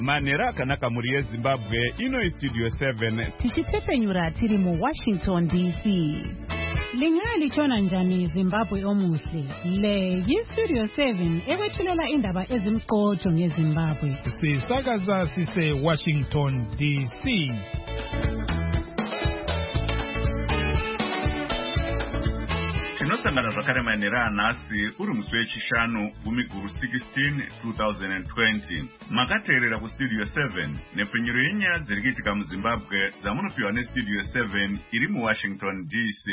Manera akanaka muri yeZimbabwe ino Studio 7 tichitsepenyura tiri mu Washington DC. Lingalichona njani Zimbabwe omuhle. Le yiStudio 7 ekwethulela indaba ezimqotho ngeZimbabwe. Sisakaza sise Washington DC. Tinosangana zvakare manera anhasi uri musi wechishanu gumiguru 16 2020 makateerera kuStudio 7 nepfenyuro yenyaya dziri kuitika muZimbabwe dzamunopiwa neStudio 7 iri muWashington DC.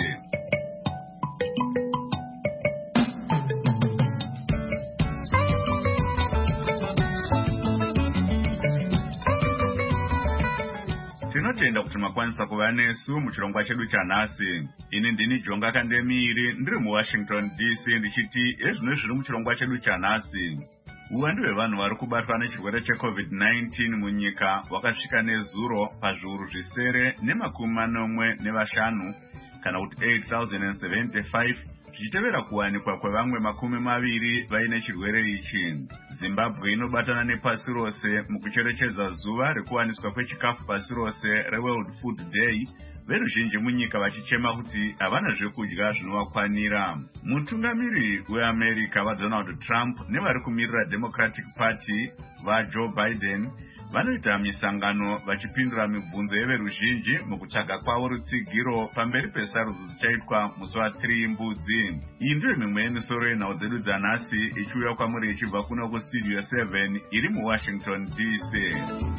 Tinotenda kuti makwanisa kuva nesu muchirongwa chedu chanhasi. Ini ndini Jonga Kandemiri ndiri muWashington DC ndichiti ezvino zviri muchirongwa chedu chanhasi. Uwandu hwevanhu vari kubatwa nechirwere cheCovid-19 munyika wakasvika nezuro pazviuru zvisere ne45 kana kuti 8,075 zvichitevera kuwanikwa kwevamwe 20 vaine chirwere ichi. Zimbabwe inobatana nepasi rose mukucherechedza zuva rekuwaniswa kwechikafu pasi rose reWorld Food Day, veruzhinji munyika vachichema kuti havana zvekudya zvinovakwanira. Mutungamiri weAmerica vaDonald Trump nevari kumirira Democratic Party vaJoe Biden vanoita misangano vachipindura mibvunzo yeveruzhinji mukutsvaga kwavo rutsigiro pamberi pesarudzo dzichaitwa musi wa3 Mbudzi. Iyi ndiyo mimwe yemisoro yenhau dzedu dzanhasi ichiuya kwamuri ichibva kuno kuStudio 7 iri muWashington DC.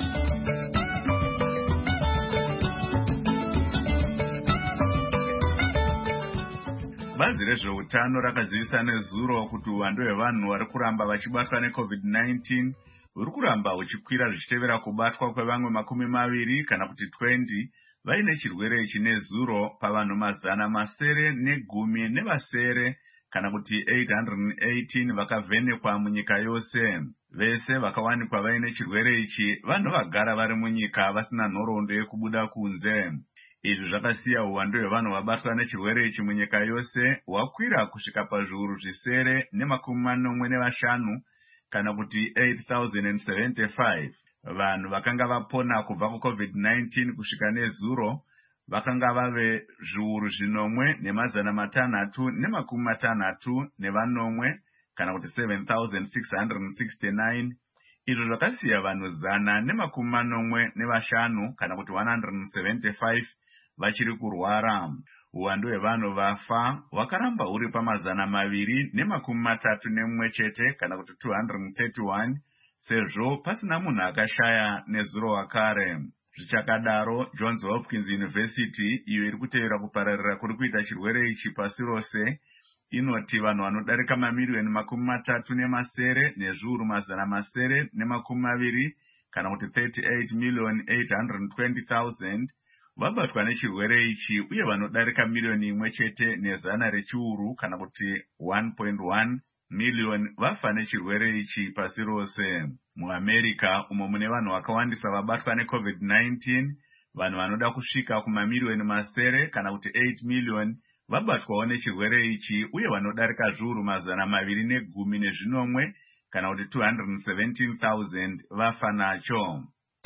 Bazi rezveutano rakazivisa nezuro kuti uwandu hwevanhu vari kuramba vachibatwa neCovid-19 uri kuramba huchikwira zvichitevera kubatwa kwevamwe 20 kana kuti 20 vaine chirwere ichi nezuro pavanhu 110 nevasere kana kuti 818 vakavhenekwa munyika yose. Vese vakawanikwa vaine chirwere ichi vanhu vagara vari munyika vasina nhoroondo yekubuda kunze. Izvi zvakasiya uwandu hwevanhu vabatwa nechirwere ichi munyika yose hwakwira kusvika pazviuru zvisere ne45 kana kuti 8,075. Vanhu vakanga vapona kubva kuCovid-19 kusvika nezuro vakanga vave zviuru 5,660 kana kuti 7,669. Izvo zvakasiya vanhu 145 kana kuti 175 vachiri kurwara. Uwandu hwevanhu vafa hwakaramba huri pa231 chete kana kuti 231 sezvo pasina munhu akashaya nezuro wakare. Zvichakadaro, Johns Hopkins University iyo iri kutevera kupararira kuri kuita chirwere ichi pasi rose inoti vanhu vanodarika mamiliyoni 37 nezviuru 920 kana kuti 38,820,000 vabatwa nechirwere ichi uye vanodarika miliyoni 1 chete nezana rechiuru kana kuti 1.1 miliyoni vafa nechirwere ichi pasi rose. MuAmerica umo mune vanhu vakawandisa vabatwa neCovid-19, vanhu vanoda kusvika kumamiliyoni 9 kana kuti 8 miliyoni vabatwawo nechirwere ichi uye vanodarika zviuru 210 kana kuti 217,000 vafa nacho.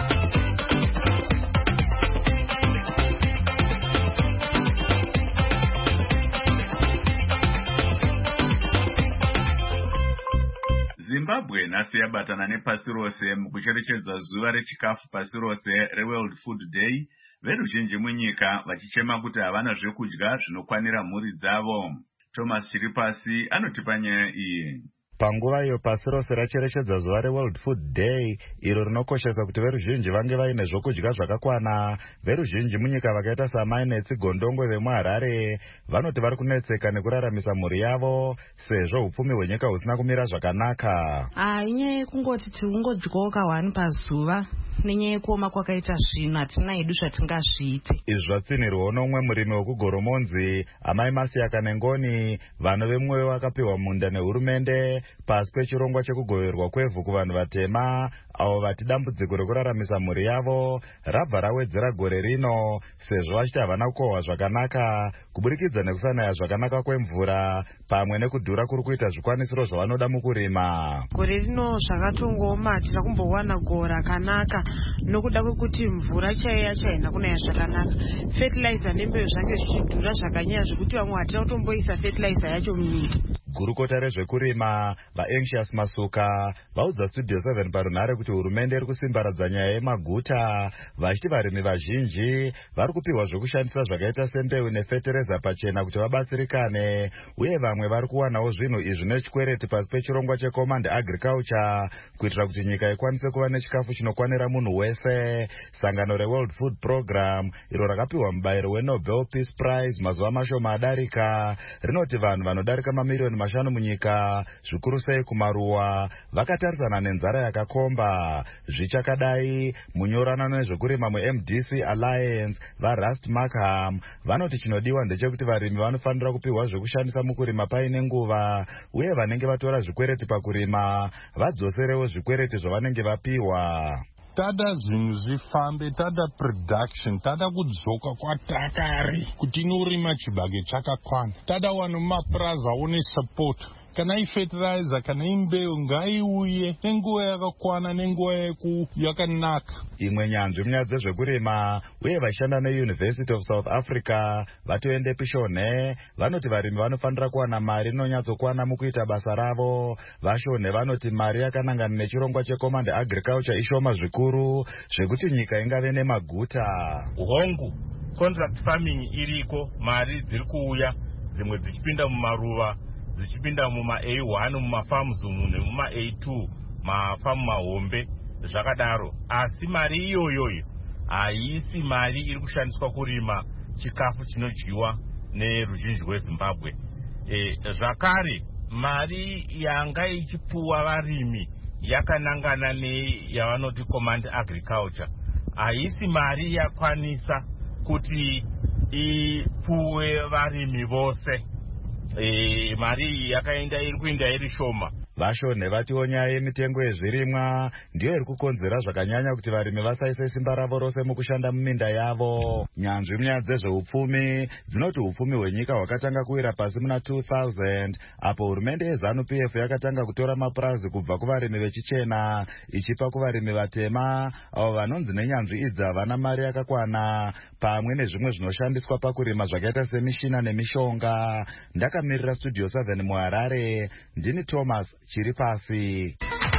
Zimbabwe nhasi yabatana nepasi rose mukucherechedza zuva rechikafu pasi rose reWorld Food Day, veruzhinji munyika vachichema kuti havana zvekudya zvinokwanira mhuri dzavo. Thomas Chiripasi anotipa nyaya iyi. Panguva iyo pasi rose racherechedza zuva reWorld Food Day, iro rinokoshesa kuti veruzhinji vange vaine zvokudya zvakakwana. Veruzhinji munyika vakaita samai neTsigondongwe vemuHarare vanoti vari kunetseka nekuraramisa mhuri yavo sezvo upfumi hwenyika husina kumira zvakanaka. Inyaya yekungoti tiungodyoka 1 pazuva nenyaya yekuoma kwakaita zvino hatina hedu zvatingazviite. Izvi zvatsinirwawo nomumwe murimi wekugoromonzi Amai Masiaka Nengoni. Vanhu vemwoyo vakapiwa munda nehurumende pasi pechirongwa chekugoverwa kwevhu kuvanhu vatema avo vati dambudziko rekuraramisa mhuri yavo rabva rawedzera gore rino sezvo vachiti havana kukohwa zvakanaka kuburikidza nekusanaya zvakanaka kwemvura pamwe nekudhura kuri kuita zvikwanisiro zvavanoda mukurima. Gore rino zvakatongooma, tina kumbowana gore rakanaka nokuda kwekuti mvura chaiya chaina kunaya zvakanaka. Fertilizer nembeu zvange zvichidhura zvakanyanya zvekuti vamwe hatina kutomboisa fertilizer yacho munyika. Gurukota rezvekurima vaAnxious Masuka vaudza Studio 7 parunhare kuti hurumende iri kusimbaradza nyaya yemaguta vachiti varimi vazhinji vari kupiwa zvekushandisa zvakaita sembeu nefetereza pachena kuti vabatsirikane, uye vamwe vari kuwanawo zvinhu izvi nechikwereti pasi pechirongwa cheCommand Agriculture kuitira kuti nyika ikwanise kuva nechikafu chinokwanira munhu wese. Sangano reWorld Food Program iro rakapiwa mubayiro weNobel Peace Prize mazuva mashoma adarika rinoti vanhu vanodarika mamiliyoni 5 munyika zvikuru sei kumaruwa vakatarisana nenzara yakakomba. Zvichakadai munyoranano nezvekurima muMDC Alliance vaRust Markham vanoti chinodiwa ndechekuti varimi vanofanira kupiwa zvekushandisa mukurima paine nguva, uye vanenge vatora zvikwereti pakurima vadzoserewo zvikwereti zvavanenge vapiwa. Tada zvinhu zvifambe, tada production, tada kudzoka kwatakari kuti inorima chibage chakakwana. Tada vanhu mumapurazi vaone support. Kana ifertilizer kana imbeu ngaiuye nenguva yakakwana nenguva yakanaka. Imwe nyanzvi munyaya dzezvekurima uye vashanda neUniversity of South Africa vatoende Pishone vanoti varimi vanofanira kuwana mari inonyatsokwana mukuita basa ravo. Vashone vanoti mari yakanangana nechirongwa cheCommand Agriculture ishoma zvikuru zvekuti nyika ingave nemaguta. Hongu contract farming iriko, mari dziri kuuya dzimwe dzichipinda mumaruva zichipinda muma A1 mumafarms nemuma A2 mafamu mahombe zvakadaro, asi mari iyoyoyo haisi mari iri kushandiswa kurima chikafu chinodyiwa neruzhinji rweZimbabwe. Zvakare mari yanga ichipuwa varimi yakanangana neyavanoti Command Agriculture haisi mari yakwanisa kuti ipuwe varimi vose. Mari yakaenda iri kuenda iri shoma. Vashone vatiwo nyaya yemitengo yezvirimwa ndiyo iri kukonzera zvakanyanya kuti varimi vasaise simba ravo rose mukushanda muminda yavo. Nyanzvi munyaya dzezveupfumi dzinoti upfumi hwenyika hwakatanga kuwira pasi muna 2000 apo hurumende yeZANU-PF yakatanga kutora mapurazi kubva kuvarimi vechichena ichipa kuvarimi vatema avo vanonzi nenyanzvi idzi havana mari yakakwana pamwe nezvimwe zvinoshandiswa pakurima zvakaita semishina nemishonga. Ndakamirira Studio 7 muHarare, ndini Thomas Chiripasi.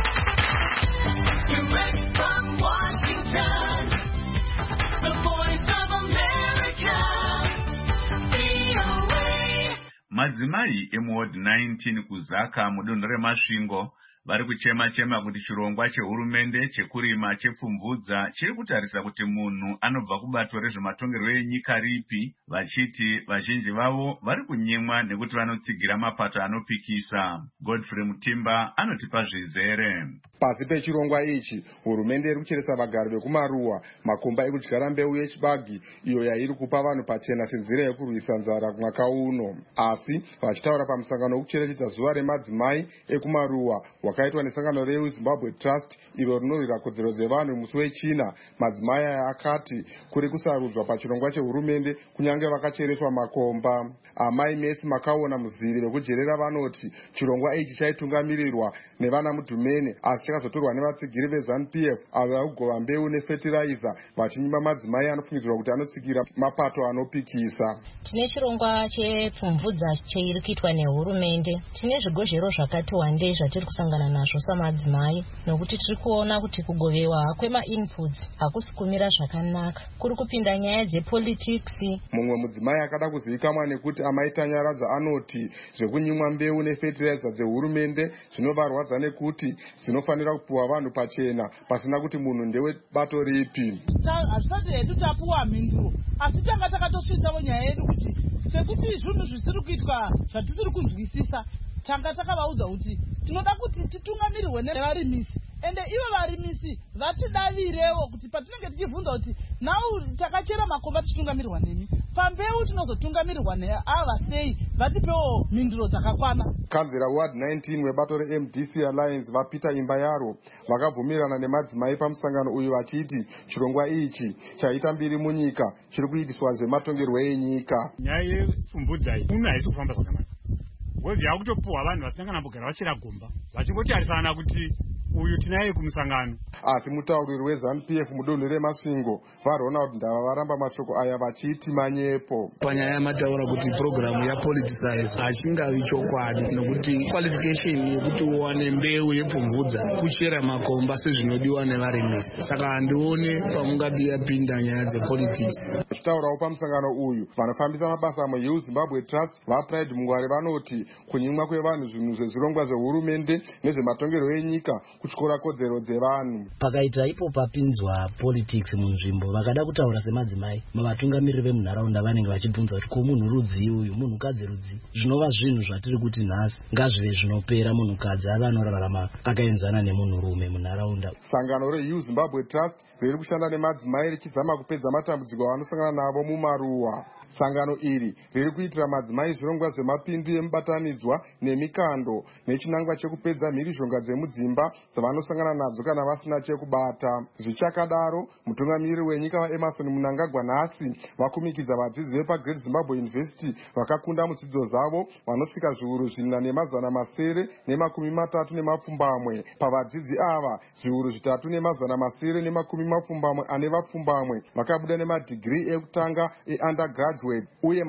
Madzimai emuWard 19 kuZaka mudunhu reMasvingo vari kuchema-chema kuti chirongwa chehurumende chekurima chepfumvudza chiri kutarisa kuti munhu anobva kubato rezvematongerwo enyika ripi, vachiti vazhinji vavo vari kunyimwa nekuti vanotsigira mapato anopikisa. Godfrey Mutimba anotipa zvizere. Pasi pechirongwa ichi hurumende iri kucheresa vagari vekumaruwa makomba ekudyara mbeu yechibagi iyo yairi kupa vanhu pachena senzira yekurwisa nzara mwaka uno. Asi vachitaura pamusangano wekucherechedza zuva remadzimai ekumaruwa wakaitwa nesangano reZimbabwe Trust iro rinorwira kodzero dzevanhu musi wechina, madzimai aya akati kuri kusarudzwa pachirongwa chehurumende kunyange vakachereswa makomba. Amai Messi Makaona Muziri vekujerera vanoti chirongwa ichi chaitungamirirwa nevana Mudhumene asi chakazotorwa nevatsigiri veZANU-PF avo vakugova mbeu nefertilizer vachinyima madzimai anofungidzirwa kuti anotsikira mapato anopikisa. Tine chirongwa chepfumvudza cheiri kuitwa nehurumende. Tine zvigozhero zvakati wandei zvatiri kusangana nazvo samadzimai nokuti tiri kuona kuti kugovewa kwema-inputs hakusi kumira zvakanaka. Kuri kupinda nyaya dzepolitics. Mumwe mudzimai akada kuzivikanwa nekuti amaita nyaradza anoti zvekunyimwa mbeu nefertilizer dzehurumende zvinovarwadza nekuti dzinofanira kupuwa vanhu pachena pasina kuti munhu ndewe bato ripi. Hazvisati hedu tapuwa mhinduro asi tanga takatosvitsawo nyaya yedu kuti sekuti zvinhu zvisiri kuitwa zvatisiri kunzwisisa tanga takavaudza kuti tinoda kuti titungamirirwe nevarimisi ende ivo varimisi vatidavirewo kuti patinenge tichibvunza kuti nau takachera makomba tichitungamirirwa nemi pambeu tinozotungamirirwa neava sei vatipewo mhinduro dzakakwana. Kanzera ward 19 webato reMDC Alliance vaPeter Imbayaro vakabvumirana nemadzimai pamusangano uyu vachiti chirongwa ichi chaita mbiri munyika chiri kuitiswa zvematongerwo enyika. Nyaya yepfumvudza iyi munhu haisi kufamba zvakanaka. Ngozi yakutopuhwa vanhu vasina kana mbogara vachera gomba vachingotarisana kuti uyu tinaye kumusangano. Asi mutauriri weZANU-PF mudunhu reMasvingo vaRonald Ndava varamba mashoko aya vachiti manyepo. Panyaya yamataura kuti programu yapoliticize hachingavi chokwadi nokuti qualification yekuti uwane mbeu yepfumvudza kuchera makomba sezvinodiwa nevarimisi. Saka handione pamungati yapinda nyaya dzepolitics. Vachitaurawo pamusangano uyu vanofambisa mabasa muZimbabwe Trust vaPride Mungware vanoti kunyimwa kwevanhu zvinhu zvezvirongwa zvehurumende nezvematongerwo enyika kutyora kodzero dzevanhu. Pakaita ipo papinzwa politics munzvimbo vakada kutaura semadzimai mavatungamiriri vemunharaunda vanenge vachibvunza kuti ko munhu rudzi uyu munhukadzi rudzi zvinova zvinhu zvatiri kuti nhasi ngazvive zvinopera munhukadzi ave anorarama akaenzana nemunhurume munharaunda. Sangano reZimbabwe Trust riri kushanda nemadzimai richizama kupedza matambudziko avanosangana navo mumaruwa. Sangano iri riri kuitira madzimai zvirongwa zvemapindu emubatanidzwa nemikando nechinangwa chekupedza mhirizhonga dzemudzimba dzavanosangana nadzo kana vasina chekubata. Zvichakadaro, mutungamiriri wenyika vaEmerson Mnangagwa nhasi vakumikidza vadzidzi vepaGreat Zimbabwe University vakakunda mudzidzo dzavo vanosvika zviuru 4,930 pavadzidzi ava zviuru 3,930 ane vapfumbamwe vakabuda nemadhigiri ekutanga eundergraduate uye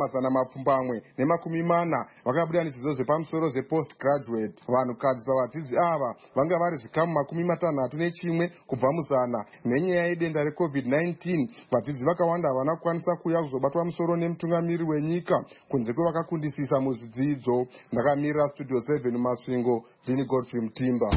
440 vakabuda nezvidzidzo zvepamusoro zvepost-graduate. Vanhukadzi pavadzidzi ava vanga vari zvikamu 61 kubva muzana. Nenyaya yedenda reCovid-19 vadzidzi vakawanda havana kukwanisa kuuya kuzobatwa musoro nemutungamiriri wenyika kunze kwevakakundisisa muzvidzidzo. Ndakamirira Studio 7 Masvingo, ndini Godfrey Mutimba.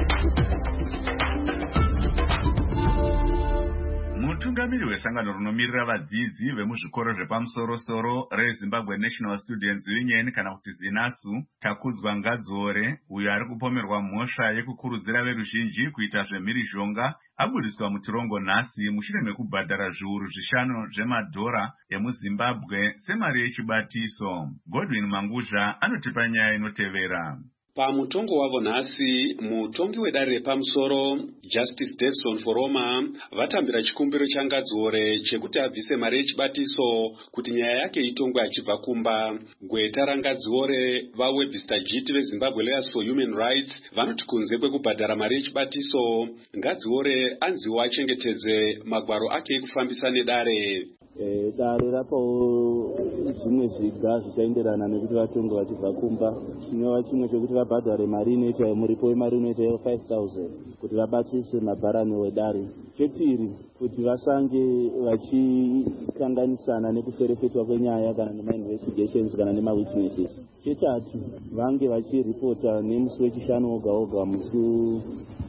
Mutungamiri wesangano runomirira vadzidzi vemuzvikoro zvepamusoro-soro reZimbabwe National Students Union kana kuti ZINASU Takudzwa Ngadzore uyo ari kupomerwa mhosva yekukurudzira veruzhinji kuita zvemhirizhonga abudiswa mutirongo nhasi mushure mekubhadhara zviuru 5 zvemadhora emuZimbabwe semari yechibatiso. Godwin Manguzha anotipa nyaya inotevera. Pamutongo wavo nhasi, mutongi wedare repamusoro Justice Davison Foroma vatambira chikumbiro chaNgadzore chekuti abvise mari yechibatiso kuti nyaya yake itongwe achibva kumba. Gweta raNgadzore vaWebster veZimbabwe Lawyers for Human Rights vanoti kunze kwekubhadhara mari yechibatiso, Ngadzore anziwa achengetedze magwaro ake ekufambisa nedare. Dare rapawo zvimwe zviga zvichaenderana nekuti vatonge vachibva kumba. Chinova chimwe chekuti vabhadhare mari inoita muripo wemari inoita 5,000 kuti vabatise mabharani wedare. Chepiri kuti vasange vachikanganisana nekuferefetwa kwenyaya kana nemainvestigations kana nemawitnesses. Chetatu vange vachiripota nemusi wechishanu oga oga musi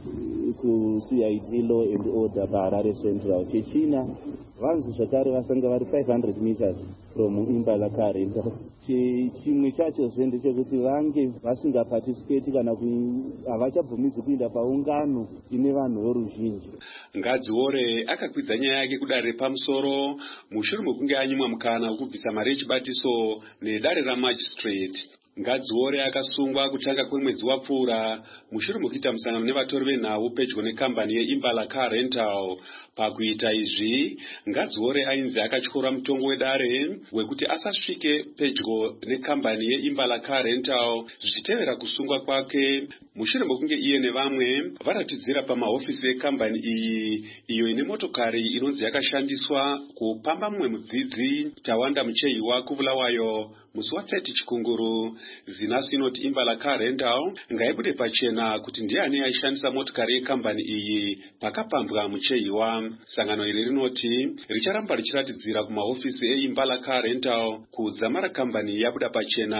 kuCID Law and Order paHarare Central. Chechina vanzi zvakare vasange vari 500 meters from Impala Car Rental. Chimwe chacho zvende chekuti vange vasingaparticipate kana havachabvumidzwi kuinda paungano ine vanhu voruzhinji. Ngadzore akakwidza nyaya yake kudare repamusoro mushure mekunge anyimwa mukana wekubvisa mari yechibatiso nedare ramagistrate. Ngadzore akasungwa kutanga kwemwedzi wapfuura mushure mekuita musangano nevatori venhau pedyo nekambani yeImpala Car Rental. Pakuita izvi, Ngadzore ainzi akatyora mutongo wedare wekuti asasvike pedyo nekambani yeImpala Car Rental zvichitevera kusungwa kwake mushure mekunge iye nevamwe varatidzira pamahofisi ekambani iyi iyo ine motokari inonzi yakashandiswa kupamba mumwe mudzidzi Tawanda Mucheiwa Kuvulawayo musi wa30 Chikunguru. ZINASU inoti Impala Car Rental ngaibude pachena kuti ndiani aishandisa motokari yekambani iyi pakapambwa Mucheiwa. Sangano iri rinoti richaramba richiratidzira kumahofisi eImpala Car Rental kudzamara kambani yabuda pachena.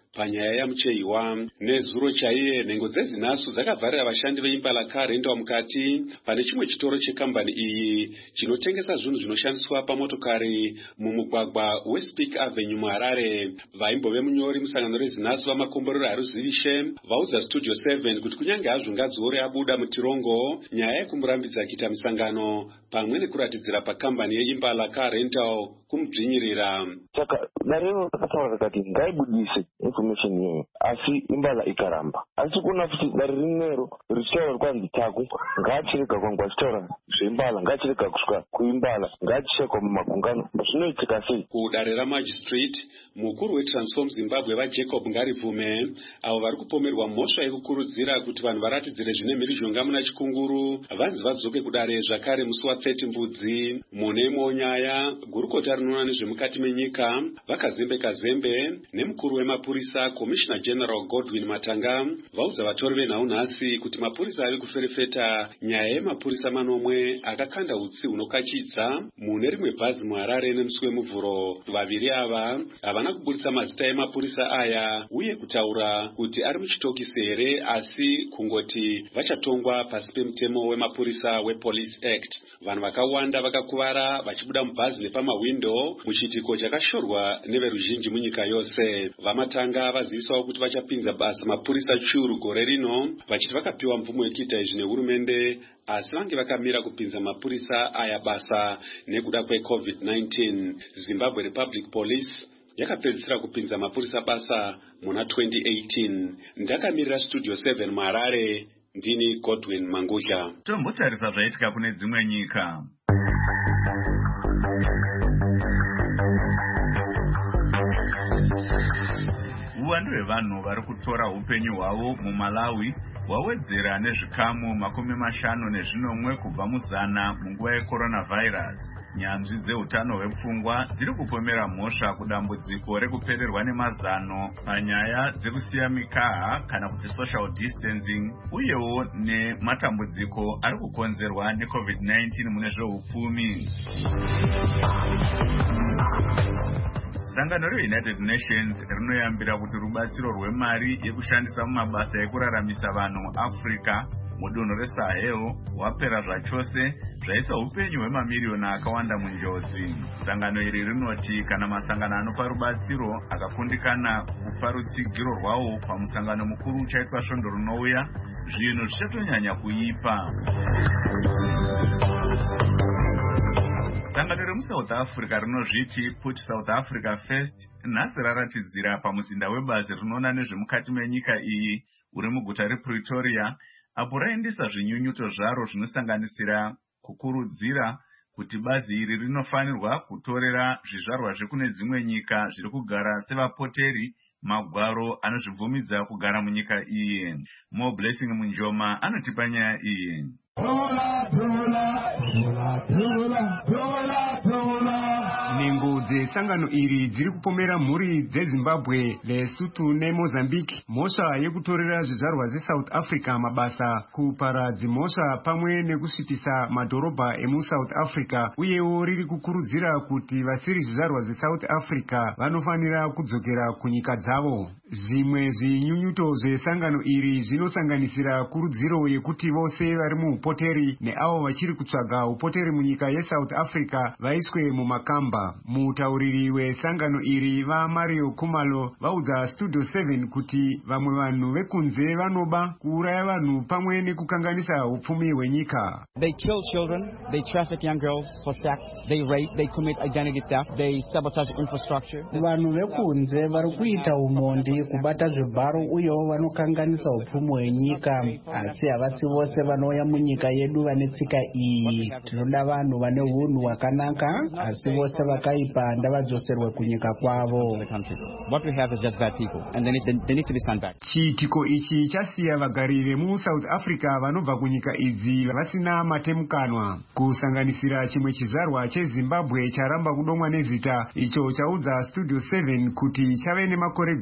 panyaya yamucheiwa. Nezuro chaiye nhengo dzezinhasi dzakavharira vashandi veimbala car rental mukati pane chimwe chitoro chekambani iyi chinotengesa zvinhu zvinoshandiswa pamotokari mumugwagwa Westpeak Avenue muHarare. Vaimbove munyori musangano rezinhasi vamakomborero haruzivishe vaudza Studio 7 kuti kunyange hazvo Ngadziore abuda mutirongo, nyaya yekumurambidza kuita musangano pamwe nekuratidzira pakambani yeimbala car rental kumudzvinyirira. Saka darero rakataura kuti ngaibudise information iyoyo, asi imbala ikaramba. Asi kuna futi dari rimwero richitaura kwanzi Taku ngaachirega kwangu achitaura zveimbala, ngaachirega kusvika kuimbala, ngaachishekwa mumagungano. Zvinoitika sei? Kudare ramagistrate mukuru weTransform Zimbabwe vaJacob Ngaribvume avo vari kupomerwa mhosva yekukurudzira kuti vanhu varatidzire zvine mhirizhonga muna Chikunguru vanzi vadzoke kudare zvakare musi wa30 Mbudzi. Mune imwewo nyaya gurukota rinoona nezvemukati menyika vakazembe kazembe nemukuru wemapurisa Commissioner General Godwin Matanga vaudza vatori venhau nhasi kuti mapurisa ari kuferefeta nyaya yemapurisa manomwe akakanda utsi hunokachidza mune rimwe bhazi muHarare nemusi wemuvhuro. Vaviri ava havana kuburitsa mazita emapurisa aya uye kutaura kuti ari muchitokisi here, asi kungoti vachatongwa pasi pemutemo wemapurisa wePolice Act. Vanhu vakawanda vakakuvara vachibuda mubhazi nepamawindo muchiitiko chakashorwa neveruzhinji munyika yose. Vamatanga vazivisawo kuti vachapinza basa mapurisa chiuru gore rino vachiti vakapiwa mvumo yekuita izvi nehurumende, asi vange vakamira kupinza mapurisa aya basa nekuda kweCovid-19. Zimbabwe Republic Police yakapedzisira kupinza mapurisa basa muna 2018. Ndakamirira Studio 7 muHarare, ndini Godwin Mangusha. Tombotarisa zvaitika kune dzimwe nyika. Uwandu hwevanhu vari kutora upenyu hwavo muMalawi hwawedzera nezvikamu 50 kubva muzana munguva yeCoronavirus. Nyanzvi dzeutano hwepfungwa dziri kupomera mhosva kudambudziko rekupererwa nemazano panyaya dzekusiya mikaha kana kuti social distancing, uyewo nematambudziko ari kukonzerwa neCovid-19 mune zveupfumi. Sangano reUnited Nations rinoyambira kuti rubatsiro rwemari yekushandisa mumabasa ekuraramisa vanhu muAfrica mudunhu reSahel hwapera zvachose, zvaisa upenyu hwemamirioni akawanda munjodzi. Sangano iri rinoti kana masangano anopa rubatsiro akakundikana kupa rutsigiro rwawo pamusangano mukuru uchaitwa svondo rinouya, zvinhu zvichatonyanya kuipa. Sangano remuSouth Africa rinozviti Put South Africa First nhasi raratidzira pamuzinda webhazi rinoona nezvemukati menyika iyi uri muguta rePretoria, apo raendesa zvinyunyuto zvaro zvinosanganisira kukurudzira kuti bazi iri rinofanirwa kutorera zvizvarwa zvekune dzimwe nyika zviri kugara sevapoteri magwaro anozvibvumidza kugara munyika iyi. Mo Blessing Munjoma anotipa nyaya iyi. Nhengo dzesangano iri dziri kupomera mhuri dzeZimbabwe, Lesotho neMozambique mhosva yekutorera zvizvarwa zeSouth Africa mabasa, kupara dzimhosva pamwe nekusvitisa madhorobha emuSouth Africa, uyewo riri kukurudzira kuti vasiri zvizvarwa zveSouth Africa vanofanira kudzokera kunyika dzavo. Zvimwe zvinyunyuto zvesangano iri zvinosanganisira kurudziro yekuti vose vari muupoteri neavo vachiri kutsvaga upoteri munyika yeSouth Africa vaiswe mumakamba. Mutauriri wesangano iri vaMario Kumalo vaudza Studio 7 kuti vamwe vanhu vekunze vanoba kuuraya vanhu pamwe nekukanganisa upfumi hwenyika. They kill children, they traffic young girls for sex, they rape, they commit identity theft, they sabotage infrastructure. Vanhu vekunze vari kuita umondi, kubata zvibharo uyewo vanokanganisa upfumi hwenyika, asi havasi vose vanouya munyika yedu vane tsika iyi. Tinoda vanhu vane hunhu hwakanaka, asi vose vakaipa ndavadzoserwe kunyika kwavo. What we have is just bad people and they need to be sent back. Chiitiko ichi chasiya vagari vemuSouth Africa vanobva kunyika idzi vasina matemukanwa, kusanganisira chimwe chizvarwa cheZimbabwe charamba kudomwa nezita, icho chaudza Studio 7 kuti chave nemakore 10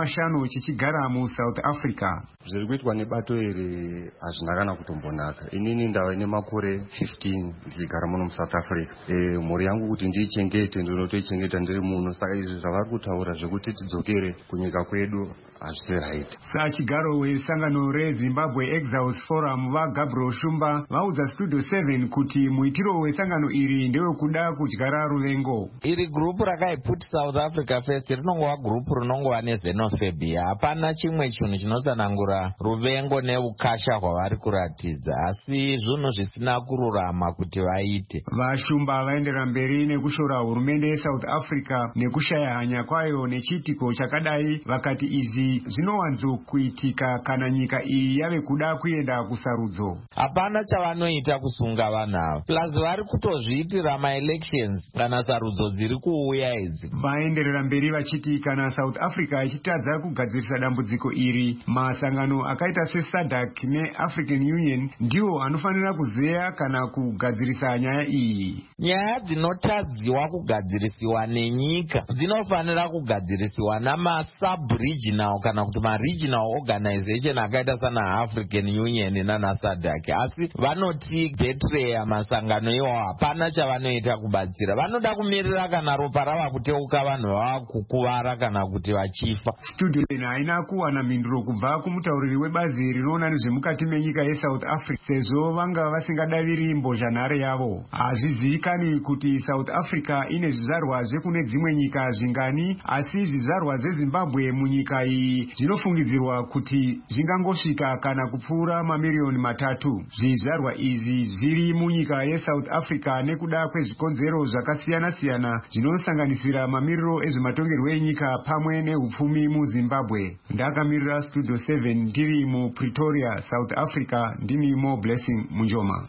mashanu chichigara muSouth Africa. Zviri kuitwa nebato iri hazvina kana kutombonaka. Inini ndava nemakore 15 ndichigara muno muSouth Africa. Mhuri yangu kuti ndiichengete ndinotoichengeta ndiri muno, saka izvi zvavari kutaura zvekuti tidzokere kunyika kwedu hazvisi right. Sachigaro wesangano reZimbabwe Exiles Forum vaGabriel Shumba vaudza Studio 7 kuti muitiro wesangano iri ndewekuda kudyara ruvengo. Iri gurupu rakaiput South Africa First rinongova gurupu rinongova nezenophobia. Hapana chimwe chinhu chinosanangura ruvengo neukasha hwavari kuratidza, asi zvinhu zvisina kururama kuti vaite. Vashumba vaendera mberi nekushora hurumende yeSouth Africa nekushaya hanya kwayo nechiitiko chakadai, vakati izvi zvinowanzokuitika kana nyika iyi yave kuda kuenda kusarudzo. Hapana chavanoita kusunga vanhu ava, plus vari kutozviitira maelections kana sarudzo dziri kuuya idzi. Vaenderera mberi vachiti kana South Africa ichitadza kugadzirisa dambudziko iri, masangano akaita seSADC neAfrican Union ndiwo anofanira kuzeya kana kugadzirisa nyaya iyi. Nyaya dzinotadziwa kugadzirisiwa nenyika dzinofanira kugadzirisiwa nama-sub-regional kana kuti ma-regional organization akaita sana African Union nana SADC, asi vanoti betreya masangano iwawo. Hapana chavanoita kubatsira, vanoda kumirira kana ropa rava kuteuka vanhu vava kukuvara kana kuti vachifa. Studio haina kuwana mhinduro kubva kumutauriri webazi rinoona nezvemukati menyika yeSouth Africa, sezvo vanga vasingadaviri mbozhanhare yavo. Hazvizivikani kuti South Africa ine zvizvarwa zvekune dzimwe nyika zvingani, asi zvizvarwa zveZimbabwe munyika iyi zvinofungidzirwa kuti zvingangosvika kana kupfuura mamiliyoni 3. Zvizvarwa izvi zviri munyika yeSouth Africa nekuda kwezvikonzero zvakasiyana-siyana zvinosanganisira mamiriro ezvematongerwo enyika pamwe nehupfumi muZimbabwe. Ndakamirira Studio 7 ndiri muPretoria, South Africa, ndini Mo Blessing Munjoma.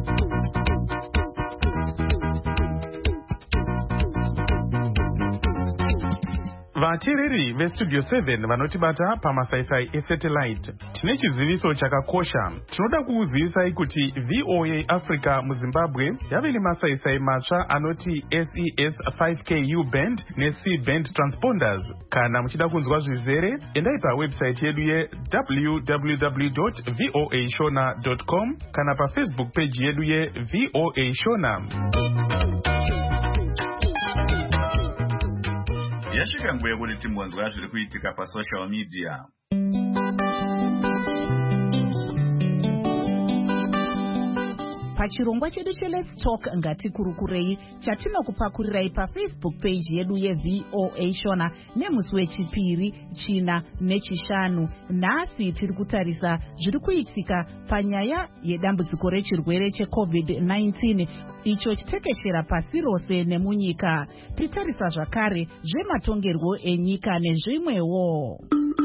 Vateereri veStudio 7 vanotibata pamasaisai esatellite, tine chiziviso chakakosha. Tinoda kukuzivisai kuti VOA Africa muZimbabwe yave nemasaisai matsva anoti SES 5K U-band neC-band transponders. Kana muchida kunzwa zvizere, endai pawebsite yedu ye www.voashona.com kana paFacebook page yedu yeVOA Shona. Yasvika nguva yekuti timbonzwa zviri kuitika pasocial media. Pachirongwa chedu cheLet's Talk ngatikurukurei chatinokupakurirai paFacebook page yedu yeVOA Shona nemusi wechipiri, china nechishanu. Nhasi tiri kutarisa zviri kuitika panyaya yedambudziko rechirwere cheCovid-19 icho chitekeshera pasi rose nemunyika. Titarisa zvakare zvematongerwo enyika nezvimwewo.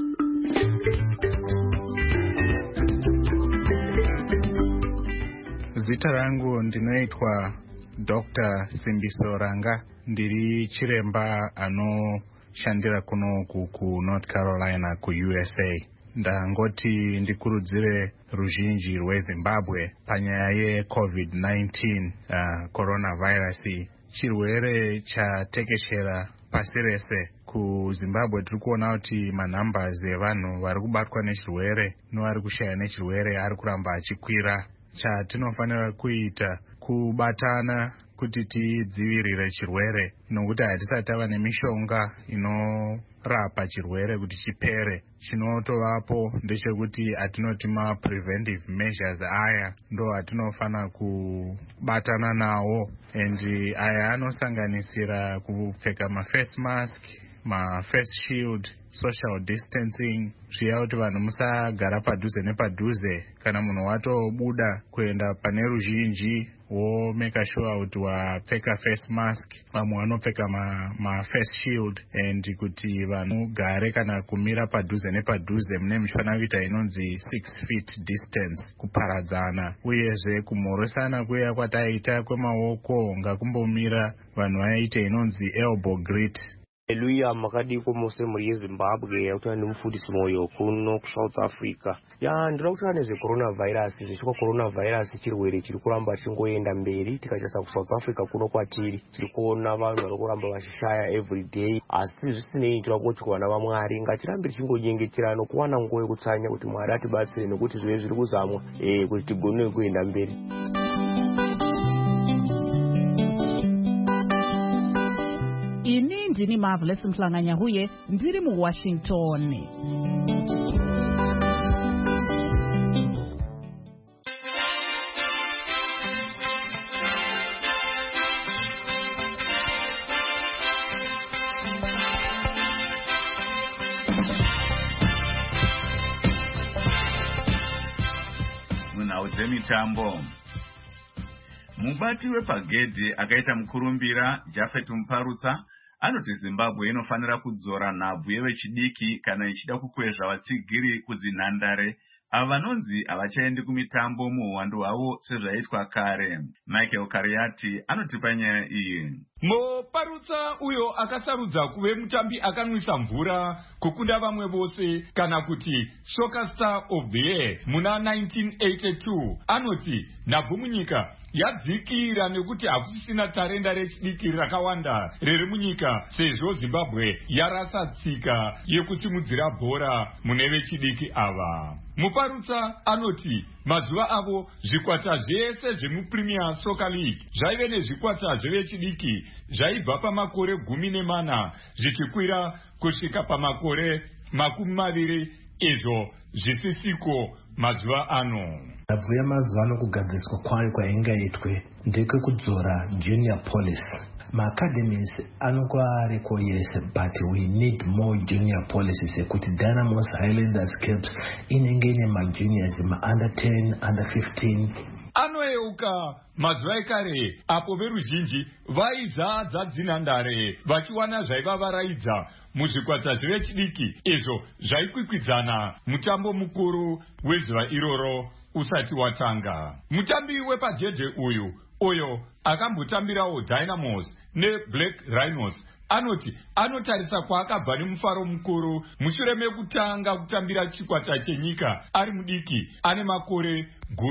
Zita rangu ndinoitwa Dr. Simbiso Ranga, ndiri chiremba anoshandira kunoku kuNorth Carolina kuUSA. Ndangoti ndikurudzire ruzhinji rweZimbabwe panyaya yeCovid-19 coronavirus, chirwere chatekeshera pasi rese. KuZimbabwe tiri kuona kuti manhambers evanhu vari kubatwa nechirwere nevari kushaya nechirwere ari kuramba achikwira. Chatinofanira kuita kubatana kuti tidzivirire chirwere, nokuti hatisati tava nemishonga inorapa chirwere kuti chipere. Chinotovapo ndechekuti atinoti ma-preventive measures aya ndo atinofana kubatana nawo, and aya anosanganisira kupfeka ma-face mask, ma-face shield, social distancing, zviya kuti vanhu musagara padhuze nepadhuze. Kana munhu watobuda kuenda pane ruzhinji womeka sure kuti wapfeka face mask, vamwe vanopfeka ma-face shield, and kuti vanhu gare kana kumira padhuze nepadhuze mune mifanavita inonzi 6 feet distance, kuparadzana. Uyezve kumhoresana kuya kwataita kwemaoko ngakumbomira vanhu vaite inonzi elbow greet. Eluya makadiko mose muri yeZimbabwe yakutana nemufundisi moyo kuno kuSouth Africa. Ndira kuti ane coronavirus, zvichiko coronavirus chirwere chiri kuramba chingoenda mberi. Tikachasa kuSouth Africa kuno kwatiri tiri kuona vanhu vari kuramba vachishaya every day. Asi zvisinei kuti vana vaMwari ngachirambe chingonyengetera nokuwana nguva yekutsanya kuti Mwari atibatsire nekuti zvinhu zviri kuzamwa kuti tigone kuenda mberi. Ini ndini Marvelous Mhlanganyahuye ndiri muWashington. Munhau dzemitambo. Mubati wepagedhi akaita mukurumbira Jafet Muparutsa anoti Zimbabwe inofanira kudzora nhabvu yevechidiki kana ichida kukwezva vatsigiri kudzinhandare ava vanonzi havachaendi kumitambo muuwandu hwavo sezvaitwa kare. Michael Kariati anotipa nyaya iyi. Muparutsa uyo akasarudza kuve mutambi akanwisa mvura kukunda vamwe vose kana kuti soccer star of the year muna 1982 anoti nhabvu munyika yadzikira nekuti hakusisina tarenda rechidiki rakawanda riri munyika sezvo Zimbabwe yarasa tsika yekusimudzira bhora mune vechidiki ava. Muparutsa anoti mazuva avo zvikwata zvese zvemuPremier Soccer League zvaive nezvikwata zvevechidiki zvaibva pamakore 14 zvichikwira kusvika pamakore 20 izvo zvisisiko mazuva ano. Nhabvu yamazuva ano kugadziriswa kwayo kwaingaitwe ndekekudzora junior policy. Ma-academies anokwareko yes, but we need more junior policies ekuti Dynamos, Highlanders, Caps inenge ine ma-juniors, ma-under 10, under 15. Anoyeuka mazuva ekare apo veruzhinji vaizadza dzinhandare vachiwana zvaivavaraidza muzvikwata zvevechidiki izvo zvaikwikwidzana mutambo mukuru wezuva iroro usati watanga. Mutambi wepagedhe uyo akambotambirawo Dynamos neBlack Rhinos anoti anotarisa kwaakabva nemufaro mukuru mushure mekutanga kutambira chikwata chenyika ari mudiki ane makore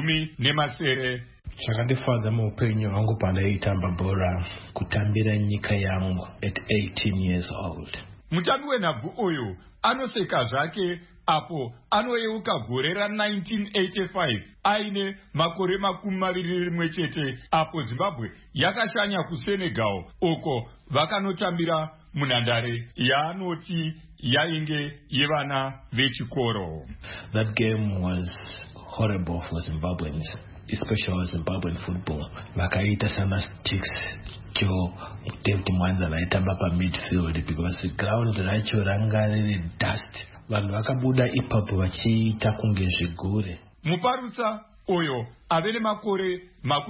10. Zvakandifadza muupenyu hwangu pandaitamba bhora kutambira nyika yangu at 18 years old. Mutambi wenhabvu uyu anoseka zvake apo anoyeuka gore ra1985 aine makore 21 chete apo Zimbabwe yakashanya kuSenegal uko vakanotambira munhandare yaanoti yainge yevana vechikoro. That game was horrible for Zimbabweans, especially Zimbabwean football. Vakaita sama sticks Joe David Mwanza vaitamba midfield because the ground racho ranga riri dust. Vanhu vakabuda ipapo vachiita kunge zvigure. Muparutsa uyo ave nemakore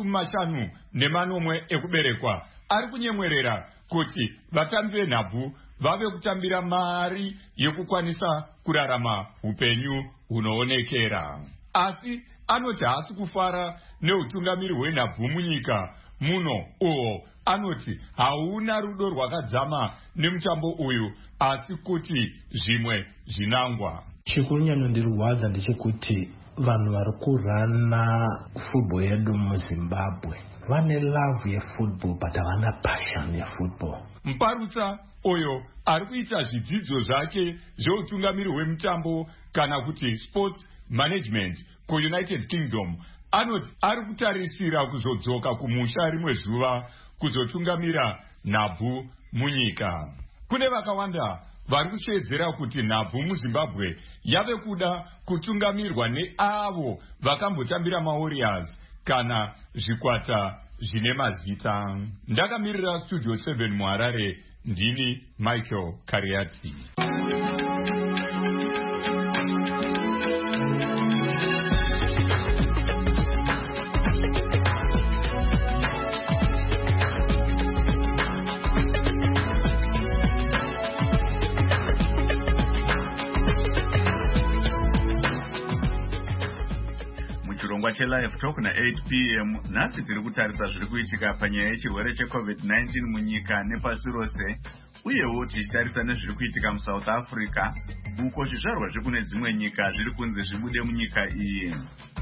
50 ekuberekwa ari kunyemwerera kuti vatambi venhabvu vave kutambira mari yekukwanisa kurarama upenyu hunoonekera. Asi anoti haasi kufara neutungamiri hwenhabvu munyika muno uwo anoti hauna rudo rwakadzama nemutambo uyu asi kuti zvimwe zvinangwa. Chikuru nyanondirwadza ndechekuti vanhu vari kurana football yedu muZimbabwe vane love yefootball but havana passion yefootball. Muparutsa uyo ari kuita zvidzidzo zvake zveutungamiri hwemutambo kana kuti sports management kuUnited Kingdom anoti ari kutarisira kuzodzoka kumusha rimwe zuva kuzotungamira nhabvu munyika. Kune vakawanda vari kushedzera kuti nhabvu muZimbabwe yave kuda kutungamirwa neavo vakambotambira maWarriors kana zvikwata zvine mazita. Ndakamirira Studio 7 muHarare, ndini Michael Kariati. Chirongwa cheLive Talk na 8 p.m. Nhasi tiri kutarisa zviri kuitika panyaya yechirwere cheCovid-19 munyika nepasi rose uyewo tichitarisa nezviri kuitika muSouth Africa uko zvizvarwa zvekune dzimwe nyika zviri kunze zvibude munyika iyi.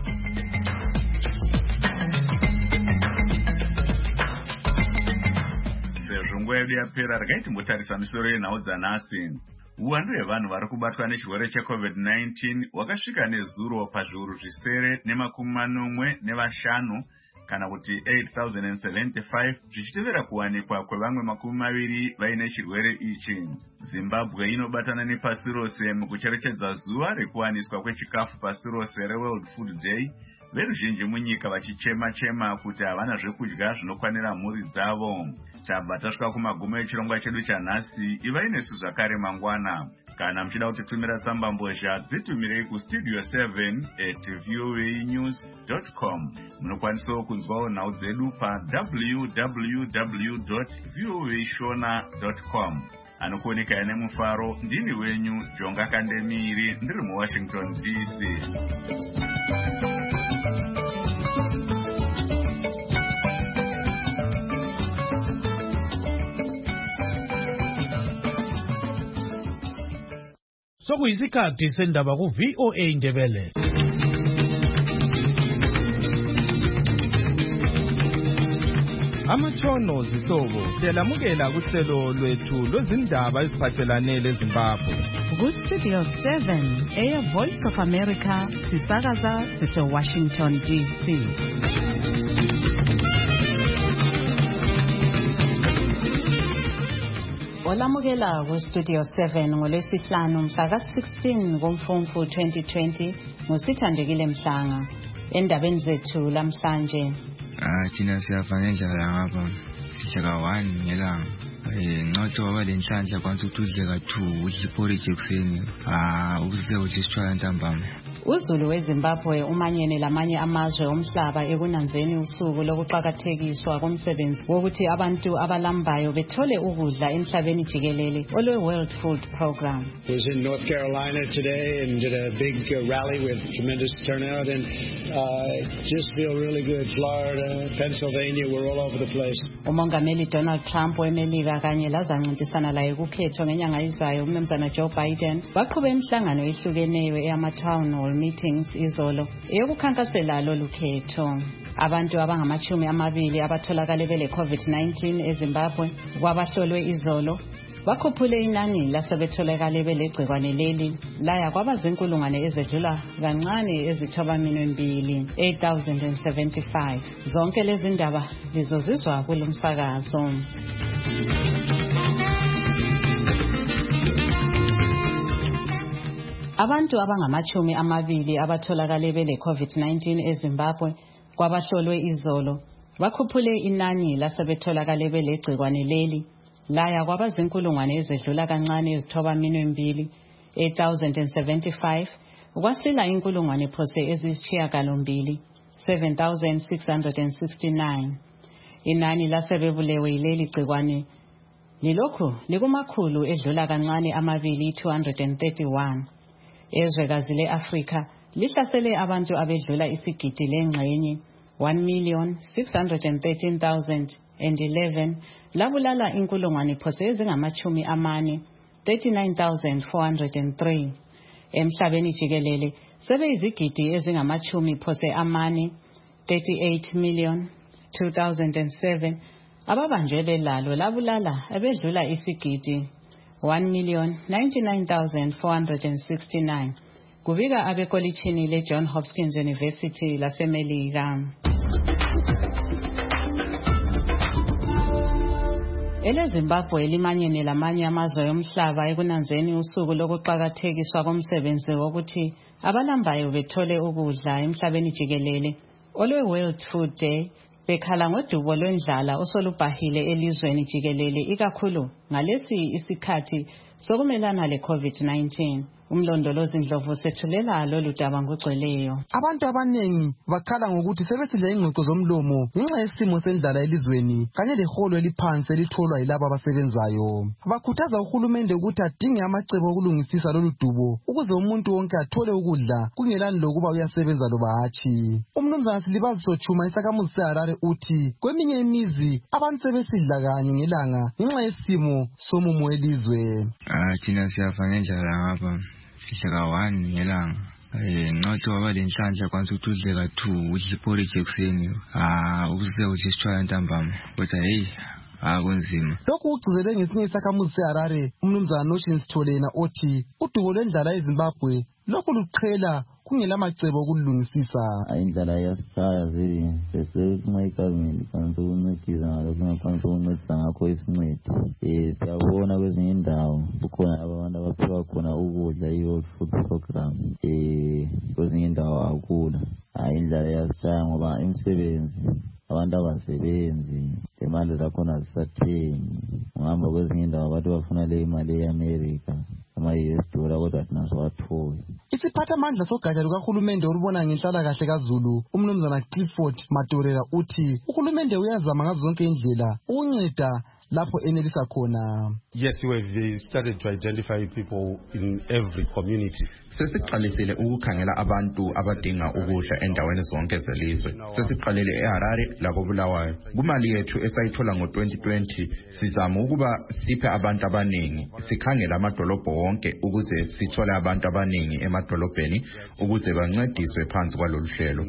Sezvo nguva yedu yapera regai timbotarisa misoro yenhau dzanhasi. Uwandu hwevanhu vari kubatwa nechirwere cheCovid-19 wakasvika nezuro pazviuru zvisere ne45 kana kuti 8,075 zvichitevera kuwanikwa kwevamwe 20 vaine chirwere ichi. Zimbabwe inobatana nepasi rose mukucherechedza zuva rekuwaniswa kwechikafu pasi rose reWorld Food Day, veruzhinji munyika vachichema kuti havana zvekudya zvinokwanira mhuri dzavo. Tabva tasvika kumagumo echirongwa chedu chanhasi. Ivai nesu zvakare mangwana. Kana muchida kutitumira tsamba mbozha dzitumirei kustudio 7@voanews.com. Munokwanisawo kunzwawo nhau dzedu pa www.voashona.com. Anokuoneka ine mufaro ndini wenyu Jonga Kandemiri ndiri muWashington DC. Sokuyisikhathi sendaba ku VOA Ndebele. Amatshono zisobo siyalamukela kuhlelo lwethu lwezindaba eziphathelane leZimbabwe. Ku-Studio 7 Air Voice of America sisakaza sise-Washington DC. Olamukela ku-Studio 7 ngolwesihlanu mhla ka-16 kuMfumfu 2020 ngusithandekile Mhlanga. Endabeni zethu lamhlanje. Thina siyafana njalo ngapha sijaka 1 ngelanga. Nqotho wabalenhlanhla kwanza utudle ka2 udle porridge ekuseni. Ukuse uthi sithwala ntambama. Uzulu weZimbabwe umanyene lamanye amazwe omhlaba ekunanzeni usuku lokuqhakathekiswa komsebenzi wokuthi abantu abalambayo bethole ukudla emhlabeni jikelele olwe-World Food Program. I was in North Carolina today and did a big rally with tremendous turnout and just feel really good. Florida, Pennsylvania, we're all over the place. Umongameli Donald Trump weMelika kanye lazancintisana laye kukhetho ngenyanga izayo umnumzana Joe Biden baqhube imihlangano ehlukeneyo eyama-town hall meetings izolo eyokukhankasela lolu khetho. Abantu abangama-20 abatholakale bele COVID-19 eZimbabwe kwabahlolwe izolo bakhuphule inani lasebetholakale belegcikwane leli laya kwabazinkulungwane ezedlula kancane ezithoba-2 8,075. Zonke lezi ndaba lizozizwa kulomsakazo. Abantu abangama-20 abatholakale bele COVID-19 eZimbabwe kwabahlolwe izolo bakhuphule inani lasebetholakale belegcikwane leli laya kwabazinkulungwane ezedlula kancane ezithoba-2 8,075 kwasila inkulungwane phose ezisishiyagalombili 7,669. Inani lasebebulewe yileli gcikwane lilokhu likumakhulu edlula kancane 231. Ezwekazi le-Afrika lihlasele abantu abedlula isigidi lengxenye 1,613,011 labulala inkulungwane phose ezingama-40 39,403. Emhlabeni jikelele sebeyizigidi ezingama-10 phose 38,002,007 ababanjwe belalo labulala abedlula isigidi 1,099,469 kubika abekolitshini leJohn Hopkins University laseMelika. EleZimbabwe limanyene lamanye amazwe omhlaba ekunanzeni usuku lokuqhakathekiswa komsebenzi wokuthi abalambayo bethole ukudla emhlabeni jikelele olwe-World Food Day bekhala ngodubo lwendlala osolubhahile elizweni jikelele ikakhulu ngalesi isikhathi sokumelana le-COVID-19. Umlondolozi Ndlovu sethulela lolu daba ngogcweleyo. Abantu abanengi bakhala ngokuthi sebesidla ingqoqo zomlomo ngenxa yesimo sendlala elizweni kanye leholo eliphansi elitholwa yilabo abasebenzayo. Bakhuthaza uhulumende ukuthi adinge amacebo okulungisisa lolu dubo ukuze umuntu wonke athole ukudla kungelani lokuba uyasebenza loba hatshi. Umnumzana Silibaziso Chuma isakhamuzi seHarare uthi kweminye imizi abantu sebesidla kanye ngelanga ngenxa yesimo somumo elizwe. Thina siyafana njalo ngapha. Sishaka 1 ngelanga nqothi waba lenhlanhla kwanza ukuthi udle ka2 udle iporridge ekuseni ukuze uthi sithwala ntambama kodwa hey akunzima. Lokhu ugcizele ngesinye isakhamuzi seHarare umnumzana Noshin Sitholena othi udubo lwendlala eZimbabwe lokhu luqhela kungelamacebo okulungisisa. Indlala yasishaya sesekunxeka ngaphansi ukuncedisa ngalokhu ngaphansi ukuncedisa ngakho isincedi. Siyabona kwezinye indawo kukhona abantu abaphiwa khona ukudla i-World Food Program. Kwezinye indawo akula. Indlala yasishaya ngoba imisebenzi abantu abasebenzi imali zakhona zisathengi. Ngihamba kwezinye indawo abantu bafuna le imali ye-America ama-US dollar kodwa thina siwatholi. Isiphathamandla sogatsha lukahulumende olubona ngenhlalakahle kaZulu umnumzana Clifford Matorera uthi uhulumende uyazama ngazo zonke indlela ukunceda lapho enelisa khona. Yes, we have started to identify people in every community. Sesiqalisile ukukhangela abantu abadinga ukudla endaweni zonke zelizwe. Sesiqalile eHarare lapho Bulawayo. Kumali yethu esayithola ngo-2020 sizama ukuba siphe abantu abaningi. Sikhangela amadolobho wonke ukuze sithole abantu abaningi emadolobheni ukuze bancediswe phansi kwalolu hlelo.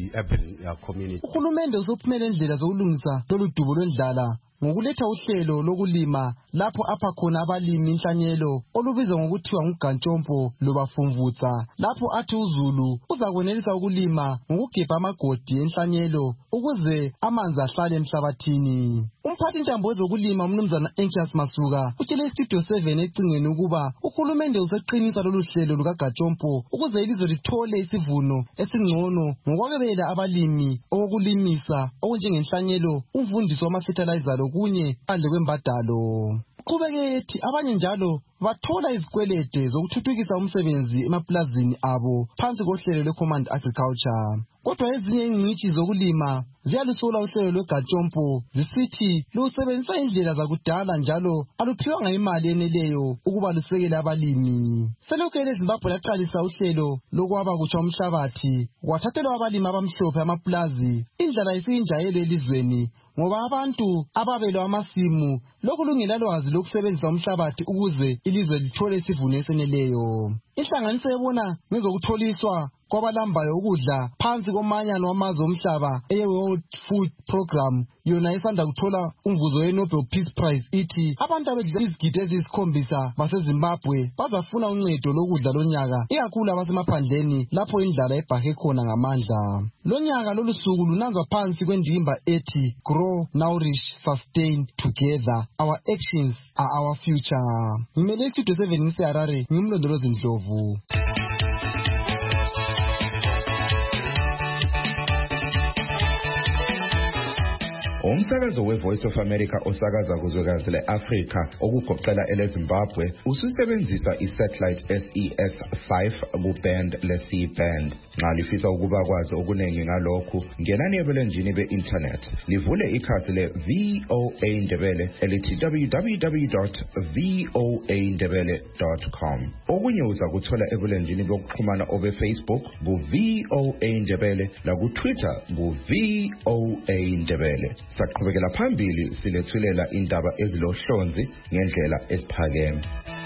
Uhulumende uzophumela indlela zokulungisa lolu dubo lwendlala ngokuletha uhlelo lokulima lapho apha khona abalimi inhlanyelo olubizwa ngokuthiwa ngugantshompo lobafumvutsa lapho athi uZulu uzakwenelisa ukulima ngokugebha amagodi enhlanyelo ukuze amanzi ahlale emhlabathini. Umphathi intambo wezokulima umnumzana Anxious Masuka utshele iStudio 7 ecingweni ukuba uhulumende useqinisa lolu hlelo lukaGatshompo ukuze ilizwe lithole isivuno esingcono ngokwabela abalimi okulimisa okunjengenhlanyelo umvundiso wama-fertilizer lokunye phandle kwembadalo. Qhubeke abanye njalo bathola izikwelede zokuthuthukisa umsebenzi emaplazini abo phansi kohlelo lwe-Command Agriculture. Kodwa ezinye ingcitshi zokulima ziyalusola uhlelo lweGatshompo zisithi lusebenzisa indlela zakudala njalo aluphiwanga imali eneleyo ukuba lusekele abalimi. Selokhu eZimbabwe laqalisa uhlelo lokwaba kutsha umhlabathi kwathathelwa abalimi abamhlophe amaplazi indlela isiyinjayelo elizweni ngoba abantu ababelwa amasimu lokhu lungelalwazi lokusebenzisa umhlabathi ukuze ilizwe lithole isivuno eseneleyo. Inhlanganiso ebona ngezokutholiswa kwabalambayo ukudla phansi komanyano wamazwe omhlaba eye-World Food Program yona isanda kuthola umvuzo we-Nobel Peace Prize ithi abantu abedla izigidi eziyisi7 baseZimbabwe bazafuna uncedo lokudla lonyaka ikakhulu abasemaphandleni lapho indlala ebhahe khona ngamandla. Lonyaka lolu suku lunanzwa phansi kwendimba ethi Grow, Nourish, Sustain Together. Our actions are our future. Ngimele iStudio 7 ngiseHarare ngimlondolozi Ndlovu. Umsakazo we-Voice of America osakaza kuzwekazi le-Afrika okugoqela eleZimbabwe ususebenzisa i-satellite SES-5 ku-band le-C-band. Nxa lifisa ukuba kwazi okuningi ngalokhu, ngenani ebulenjini be-internet. Livule ikhasi le-VOA Ndebele elithi www.voandebele.com. Okunye uza kuthola ebulenjini bokuxhumana obe-Facebook ku-VOA Ndebele laku-Twitter ku-VOA Ndebele. Saqhubekela phambili silethulela indaba ezilohlonzi ngendlela esiphakeme.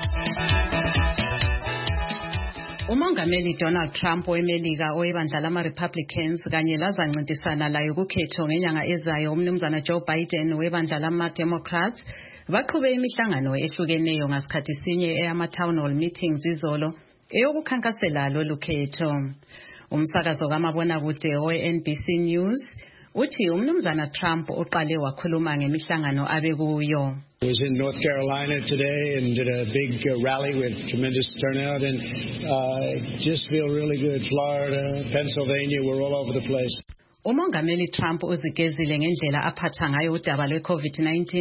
Umongameli Donald Trump weMelika oyebandla lama-Republicans kanye lazancintisana layo kukhetho ngenyanga ezayo umnumzana Joe Biden webandla lama-Democrats baqhube imihlangano ehlukeneyo ngasikhathi sinye eyama-town hall meetings izolo eyokukhankasela lolu khetho. Umsakazo kamabonakude we-NBC News uthi umnumzana Trump uqale wakhuluma ngemihlangano abekuyo. I was in North Carolina today and did a big rally with tremendous turnout and just feel really good. Florida, Pennsylvania, we're all over the place. Umongameli Trump uzigezile ngendlela aphatha ngayo udaba lwe-COVID-19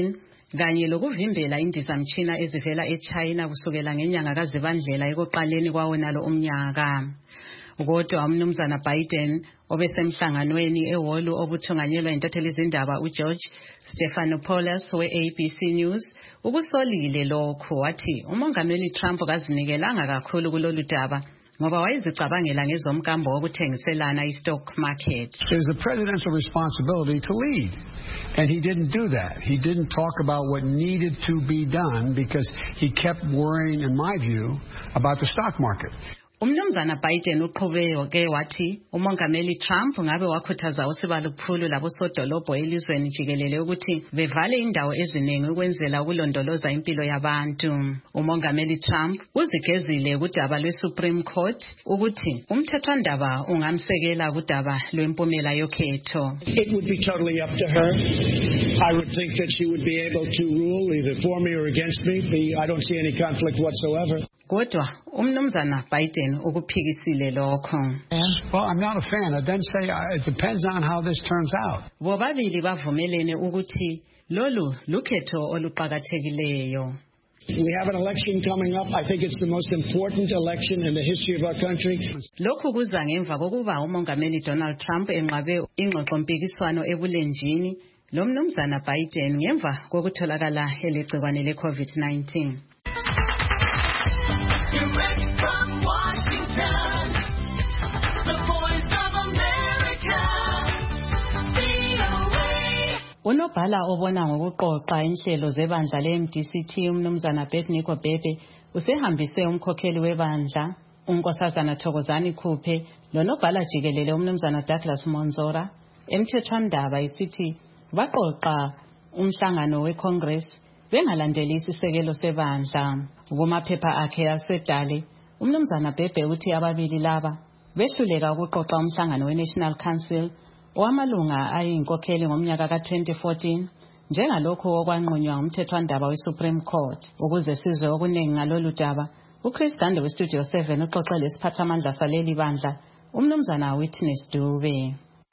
kanye lokuvimbela indizamtshina ezivela eChina kusukela ngenyanga kaZibandlela ekuqaleni kwawo nalo umnyaka. Kodwa umnumzana Biden obesemhlanganweni ehholo obuthunganyelwa intatheli izindaba uGeorge Stephanopoulos we-ABC News ukusolile lokho, wathi umongameli Trump kazinikelanga kakhulu kulolu daba ngoba wayezicabangela ngezomkambo wokuthengiselana i-stock market. It is the presidential responsibility to lead. And he didn't do that. He didn't talk about what needed to be done because he kept worrying, in my view, about the stock market. Umnumzana Biden uqhubeke wathi umongameli Trump ngabe wakhuthaza usibalukhulu labosodolobho elizweni jikelele ukuthi bevale indawo eziningi ukwenzela ukulondoloza impilo yabantu. Umongameli Trump uzigezile kudaba lweSupreme Court ukuthi umthethwandaba ungamsekela kudaba lwempumela yokhetho. It would be totally up to her. I would think that she would be able to rule either for me or against me. I don't see any conflict whatsoever. Kodwa umnumzana Biden ukuphikisile lokho. Well, I'm not a fan. I then say it depends on how this turns out. Bobabili bavumelene ukuthi lolu lukhetho oluqhakathekileyo. We have an election coming up. I think it's the most important election in the history of our country. Lokhu kuza ngemva kokuba umongameli Donald Trump enqabe ingxoxo mpikiswano ebulenjini lomnumzana Biden ngemva kokutholakala elegcikwane le-COVID-19. Direct from Washington, the Voice of America, VOA. Unobhala obona ngokuqoqa inhlelo zebandla le-MDCT umnumzana Bethnico Bebe usehambise umkhokheli webandla unkosazana Thokozani Khuphe lonobhala jikelele umnumzana Douglas Monzora emthethwandaba isithi baqoqa umhlangano weCongress bengalandeli isisekelo sebandla. Kumaphepha akhe asedale umnumzana Bebe uthi ababili laba behluleka ukuqoqa umhlangano weNational Council owamalunga ayinkokheli ngomnyaka ka-2014 njengalokho okwanqunywa umthethwandaba weSupreme Court. Ukuze sizwe okuningi ngalolu daba, uChris Dande weStudio 7 uxoxe lesiphathamandla saleli bandla umnumzana Witness Dube.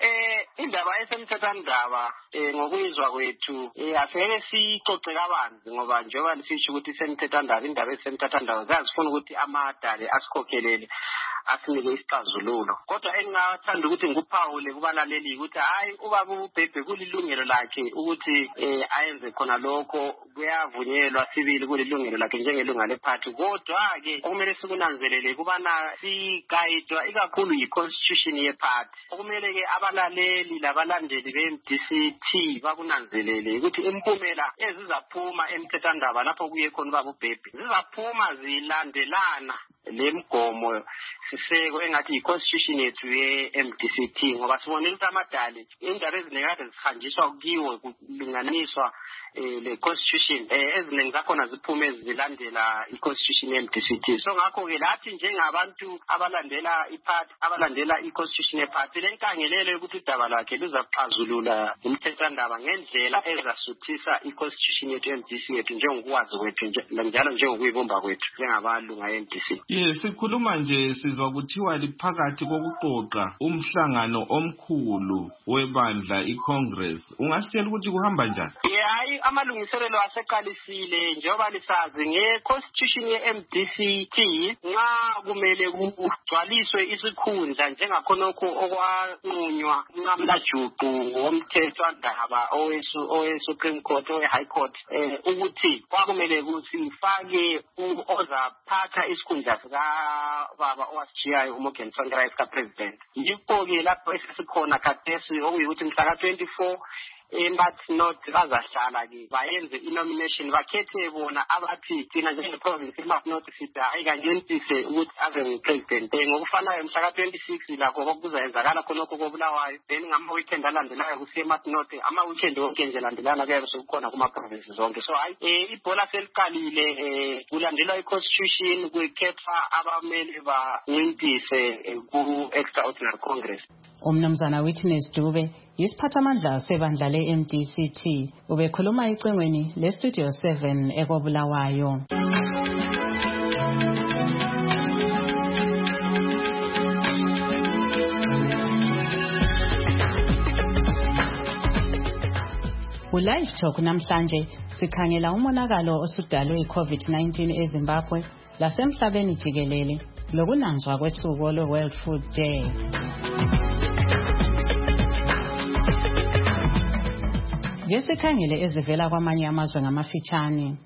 Indaba esemthethwandaba ngokuyizwa kwethu aseke sicoce kabanzi ngoba njengoba lisisho ukuthi isemthethwandaba indaba esemthethwandaba zazifuna ukuthi amadale asikhokhelele asinike isixazululo. Kodwa engingathanda ukuthi ngikuphawule kubalaleli ukuthi hayi ubaba uBhebhe kulilungelo lakhe ukuthi ayenze khona lokho, kuyavunyelwa sibili kulilungelo lakhe njengelunga lephathi. Kodwa ke okumele sikunanzelele kubana sigayidwa ikakhulu yi-constitution yephathi. Okumele ke abalaleli labalandeli be-MDCT bakunanzelele ukuthi impumela ezizaphuma emthethwandaba lapho kuye khona ubaba uBhebhe zizaphuma zilandelana lemgomo siseko engathi i-constitution yethu ye-MDCT ngoba sibonile ukuthi amadali indaba eziningi kade zihanjiswa kiwo kulinganiswa le-constitution eziningi zakhona ziphume zilandela i-constitution ye-MDCT. So ngakho-ke lathi njengabantu abalandela iphathi abalandela i-constitution yephathi lenkangelelo yokuthi udaba lwakhe luzaxazulula umthethwandaba ngendlela ezasuthisa i-constitution yethu ye-MDC yethu njengokwazi kwethu njalo njengokuyibumba kwethu njengabalunga ye-MDC. Sikhuluma nje sizwa kuthiwa liphakathi kokuqoqa umhlangano omkhulu webandla iCongress. Ungasitshela ukuthi kuhamba njani? Hayi amalungiselelo aseqalisile njengoba lisazi nge-constitution ye-MDCT nxa kumele kugcwaliswe isikhundla njengakhonokho okwanqunywa uNqamlajuqu womthethwandaba owe-Supreme Court owe-High Court ukuthi kwakumele ukuthi fake ozaphatha isikhundla baba owashiyayo uMorgan Tsvangirai ka-president. Yikho-ke lapho esesikhona khathesi okuyikuthi mhla ka-24 eMartinoth bazahlala-ke bayenze i-nomination bakhethe bona abathi thina njenge-province eMartinoth sithi hayi kanjentise ukuthi aze ngu-president. Ngokufanayo mhla ka-26 lakho kuzayenzakala khonokho koBulawayo, then ngama-weekend alandelayo kusiye eMartinoth, ama-weekend wonke nje landelana kuyabe sekukhona kuma-province zonke. So hayi ibhola seliqalile, kulandelwa i-constitution, kukhethwa abamele bancintise ku-extraordinary congress. Umnumzana Witness Dube yisiphathamandla sebandla le-MDCT ubekhuluma ecingweni leStudio 7 ekoBulawayo. Ku-Live Talk namhlanje sikhangela umonakalo osudalwe i-COVID-19 eZimbabwe lasemhlabeni jikelele lokunanzwa kwesuku lwe-World Food Day. Ngesikhangele ezivela kwamanye amazwe ngamafitshane.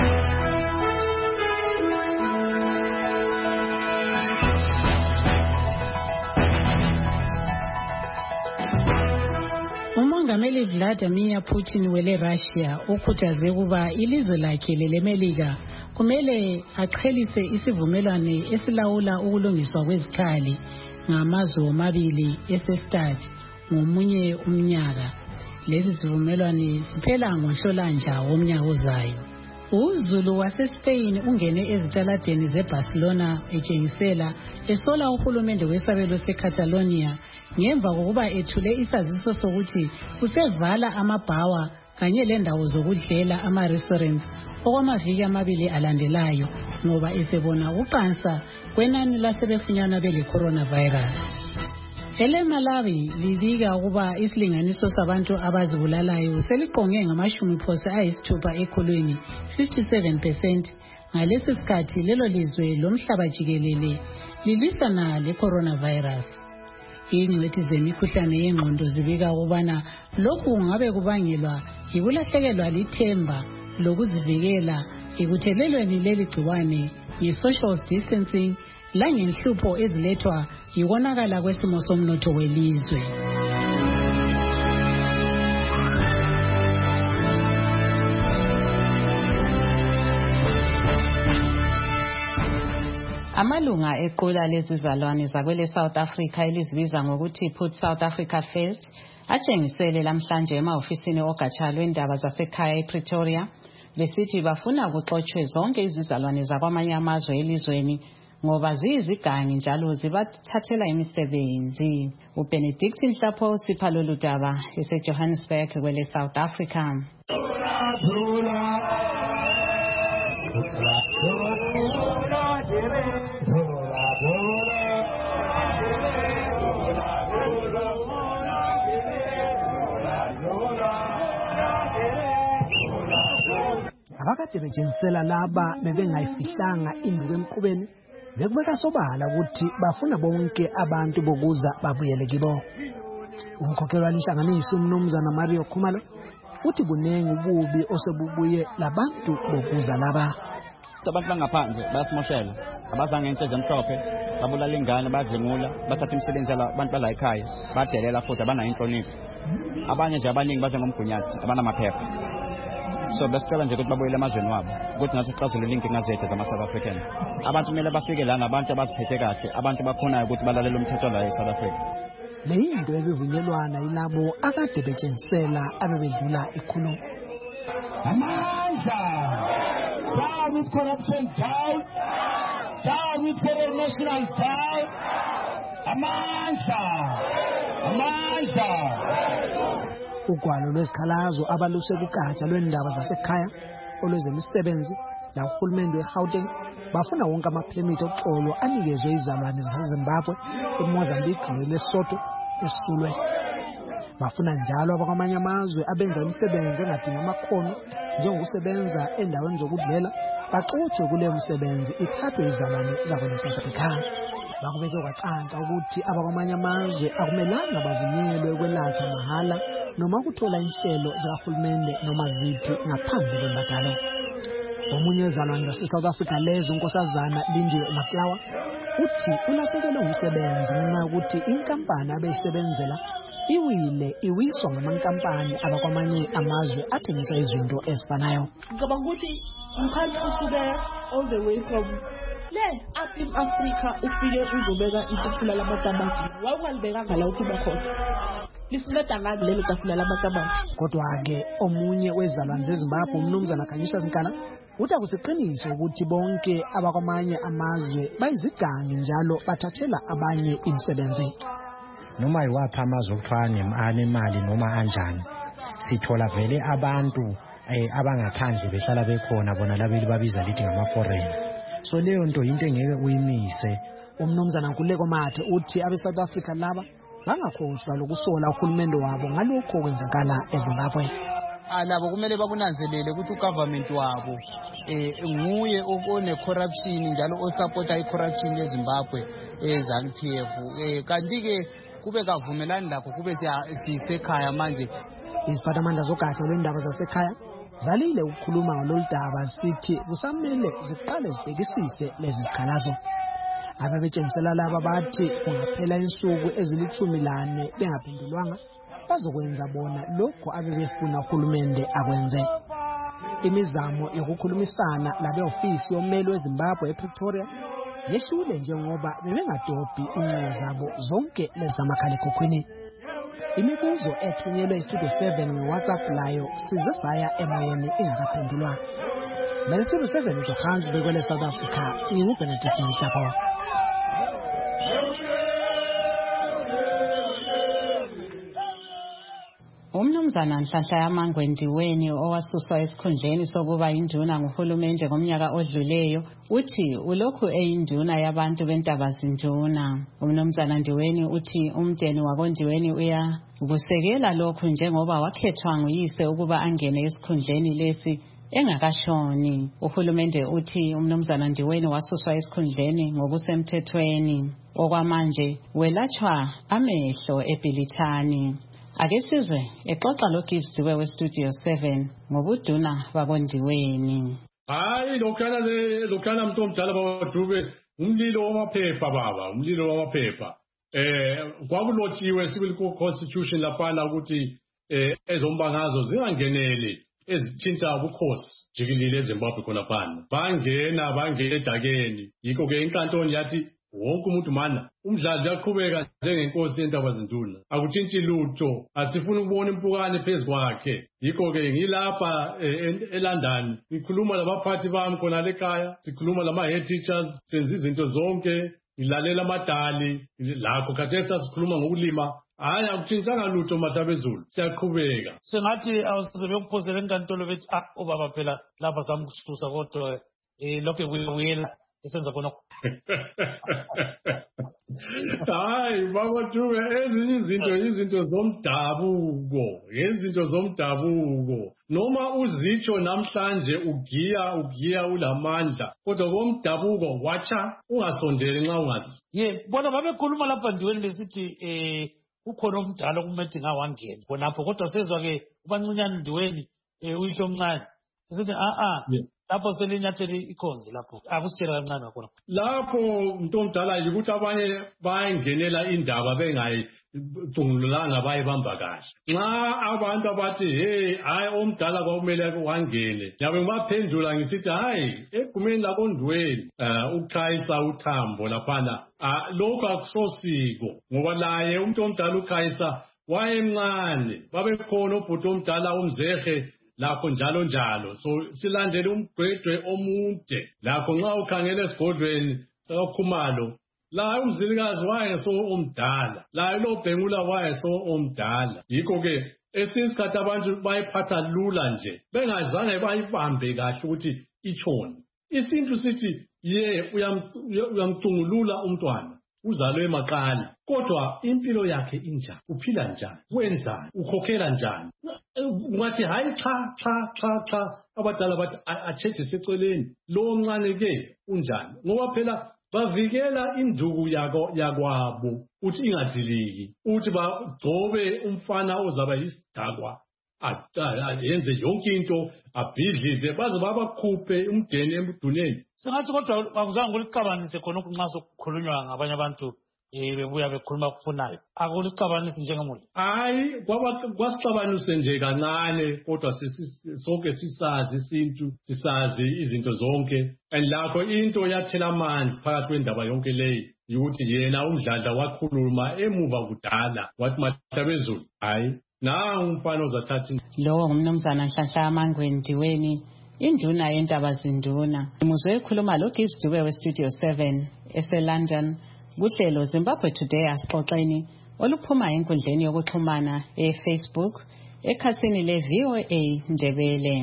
uMongameli Vladimir Putin wele Russia ukhuthaze kuba ilizwe lakhe lelemelika kumele aqhelise isivumelwano esilawula ukulungiswa kwezikhali ngamazwe omabili esestat ngomunye umnyaka. Lezi sivumelwano siphela ngoNhlolanja womnyaka ozayo. uZulu waseSpain ungene ezitaladeni zeBarcelona etshengisela esola uhulumende wesabelo seCatalonia ngemva kokuba ethule isaziso sokuthi usevala amabhawa kanye lendawo zokudlela ama-restaurants okwamaviki amabili alandelayo ngoba esebona uqansa kwenani lasebefunyanwa bele-coronavirus. EleMalawi libika ukuba isilinganiso sabantu abazibulalayo seliqonge ngama-60% ekhulwini 57%. Ngalesi sikhathi lelo lizwe lomhlaba jikelele lilwisana le-coronavirus. Ingcwethi zemikhuhlane yengqondo zibika ukubana lokhu kungabe kubangelwa yikulahlekelwa lithemba lokuzivikela ekuthelelweni leli gciwane nge-social distancing langenhlupho ezilethwa yikonakala kwesimo somnotho welizwe. Amalunga equla lezizalwane zakwele South Africa elizibiza ngokuthi Put South Africa First atshengisele lamhlanje emahofisini ogatsha lwendaba zasekhaya ePretoria besithi bafuna kuxotshwe zonke izizalwane zakwamanye amazwe elizweni ngoba ziyizigangi njalo zibathathela imisebenzi. uBenedict Mhlapho sipha lolu daba eseJohannesburg kwele South Africa. Abakade betshengisela laba bebengayifihlanga induku emqubeni bekubeka sobala ukuthi bafuna bonke abantu bokuza babuyele kibo. Umkhokheli walenhlanganiso uMnumzana Mario Khumalo uthi kunengi ububi osebubuye labantu bokuza laba. Abantu bangaphandle basimoshela abazange inhlezi emhlophe babulala ingane badlengula bathatha imisebenzi yala abantu bala ekhaya badelela futhi abanayo inhlonipho. Abanye nje abaningi baze ngomgunyathi abanamaphepha. So besicela nje ukuthi babuyele emazweni wabo ukuthi nathi sixazulule inkinga zethu zama-South African. Abantu kumele bafike lana abantu abaziphethe kahle abantu bakhonayo ukuthi balalele umthetho la eSouth Africa. Le yinto ebivunyelwana yilabo akade betshengisela abebedlula ikhulu. Amandla! Down with corruption, down! Down with foreign national, down! Amandla! Amandla! Ugwalo lwesikhalazo abaluse kugatsha lwendaba zasekhaya olwezemisebenzi la uhulumende weGauteng bafuna wonke amaphemiti oxolo anikezwe izalwane zaseZimbabwe, eMozambique neLesotho esisulwe. Bafuna njalo abakwamanye amazwe abenza imisebenzi engadingi amakhono njengokusebenza endaweni zokudlela baxotshwe kuleyo misebenzi ithathwe izalwane zakwele-South Africa. Bakubeke kwacanca ukuthi abakwamanye amazwe akumelanga bavunyelwe ukwelatshwa mahala noma ukuthola inhlelo zikahulumende noma ziphi ngaphandle kwembadalo. Omunye wezalwane zase-South Africa lezo unkosazana Lindiwe Maklawa uthi ulahlekelwe umsebenzi ngenxa yokuthi inkampani abeyisebenzela iwiswa ngamankampani abakwamanye amazwe athengisa izinto ezifanayo. Ngicabanga ukuthi umkhanti usuke all the way from le apha Africa ufike uzobeka itafula lamatamati wawukalibekanga la uphuma khona lisinceda ngani lelo tafula lamatamati. Kodwa-ke omunye wezalwane zeZimbabwe uMnumzana Khanyisa Sinkana uthi akusiqiniso ukuthi bonke abakwamanye amazwe bayizigangi njalo bathathela abanye imisebenzi. Noma yiwapha amazwe okuthiwa anemali noma anjani sithola vele abantu abangaphandle behlala bekhona bona labeli babiza lithi ngama-foreign. So leyo nto into engeke uyimise. uMnumzana Nkululeko Mathe uthi abe-South Africa laba bangakhohlwa lokusola uhulumende wabo ngalokho okwenzakala eZimbabwe. labo kumele bakunanzelele ukuthi ugovernment wabo nguye one-corruption njalo osupporta i-corruption eZimbabwe ZANU-PF. Kanti-ke kube kavumelani lakho kube sisekhaya manje. Iziphathamandla zogatsha lwendaba zasekhaya zalile ukukhuluma ngalolu daba sithi kusamele ziqale zibhekisise lezi zikhalazo. Ababetshengisela laba bathi kungaphela insuku ezili-14 bengaphendulwanga bazokwenza bona lokho abebefuna uhulumende akwenze. Imizamo yokukhulumisana labe-ofisi yommeli weZimbabwe ePretoria yehlule njengoba bebengadobhi incingo zabo zonke lezamakhalekhukhwini. Imibuzo ethunyelwe iStudio 7 nge-WhatsApp layo size saya emoyeni ingakaphendulwa. Mina Studio 7 uJohannesburg kwele South Africa, nginguBenedict Mhlapho. Umnumzana Nhlanhla Yamangwe Ndiweni owasuswa esikhundleni sokuba induna nguhulumende ngomnyaka odluleyo uthi ulokhu eyinduna yabantu bentabazinjuna. Umnumzana Ndiweni uthi umndeni wakoNdiweni uyakusekela lokhu njengoba wakhethwa nguyise ukuba angene esikhundleni lesi engakashoni. Uhulumende uthi umnumzana Ndiweni wasuswa esikhundleni ngokusemthethweni. Okwamanje welatshwa amehlo eBhilithani. Ake sizwe exoxa loGibbs Dube weStudio 7 ngobuduna bakoNdiweni. Hayi lokhana mntu omdala baDube umlilo wamaphepha baba, umlilo wamaphepha. Kwakulotshiwe civil constitution laphana ukuthi ezombangazo zingangeneli ezithinta ubukhosi jikelele eZimbabwe khona phana. Bangena edakeni. Yikho ke inkantolo yathi wonke umuntu mana umdlalo uyaqhubeka njengenkosi yentabazinduna akuthintshi lutho asifuni ukubona impukane phezukwakhe. Yikho ke ngilapha eLondon ngikhuluma labaphathi bami khona lekhaya, sikhuluma lama-head teachers, senza izinto zonke, ngilalela amadali lakho khathesi sikhuluma ngokulima. Hayi akuthintshanga lutho matabezulu, siyaqhubeka. Sengathi awusebekuphosela enkantolo bethi ubaba phela lapha samkususa kodwa lokho kuyela esenza khona. Hayi baba Dube ezinye izinto zomdabuko noma uzitsho namhlanje ugiya ulamandla kodwa komdabuko wacha ungasondeli nxa ungazi. Bona babekhuluma lapha Ndiweni besithi ukhona omdala kumede ngawangena khonapho kodwa sezwa ke ubancinyane Ndiweni uyihlo omncane sithi lapho selinyathele ikhonzi lapho akusitshela kancane ngakhona. Lapho umuntu omdala yikuthi abanye bayengenela indaba bengayicungulanga bayibamba kahle. Nxa abantu abathi hayi omdala kwakumele wangene nyabe ngibaphendula ngisithi hayi egumeni lakoNdiweni ukhayisa uthambo laphana lokho akusosiko ngoba laye umuntu omdala ukhayisa wayemncane babekhona obhuti omdala umzehe lakho njalo so silandele umgwedwe omude lakho nxa ukhangele esigodlweni saKhumalo la umzilikazi wayeso omdala la lo Bhengula wayeso omdala. Yikho ke esikhathi abantu bayiphatha lula nje bengazange bayibambe kahle ukuthi ichone. Isintu sithi uyamcungulula umntwana uzalwe emaqala kodwa impilo yakhe injani, uphila njani, wenzani, ukhokhela njani. Ungathi hayi cha abadala bathi acheche seceleni lo omncane ke unjani ngoba phela bavikela induku yakwabo uthi ingadiliki uthi bagcobe umfana ozaba yisidakwa yenze yonke into abhidlize baze babakhuphe umdeni emduneni. Sengathi kodwa akuzange ulicabanise khona nxa sokukhulunywa ngabanye abantu bebuya bekhuluma kufunayo akulicabanisi njengomuntu. Hayi kwasixabanise nje kancane kodwa sonke sisazi isintu sisazi izinto zonke lakho into yathela amanzi phakathi kwendaba yonke leyi ukuthi yena umdladla wakhuluma emuva kudala wathi matabezulu hayi umfana ozathatha. Lowo ngumnumzana Nhlanhla Yamangwe Ndiweni induna yentabazinduna. Umuzwe ekhuluma loGibbs Dube weStudio 7 eseLondon kuhlelo Zimbabwe Today asixoxeni oluphuma enkundleni yokuxhumana eFacebook ekhasini leVOA Ndebele.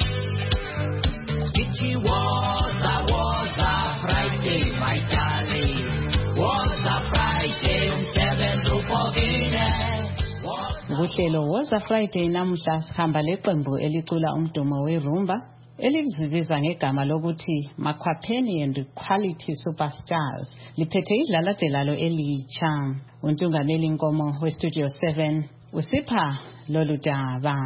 Friday my darling was a Friday umsebenzi upokile. Kuhlelo Woza Friday namuhla sihamba leqembu elicula umdumo weRumba elizibiza ngegama lokuthi Makhwapheni and Quality Superstars. Liphethe idlalaje lalo elitsha. Untungameli Nkomo weStudio 7 usipha lolu daba.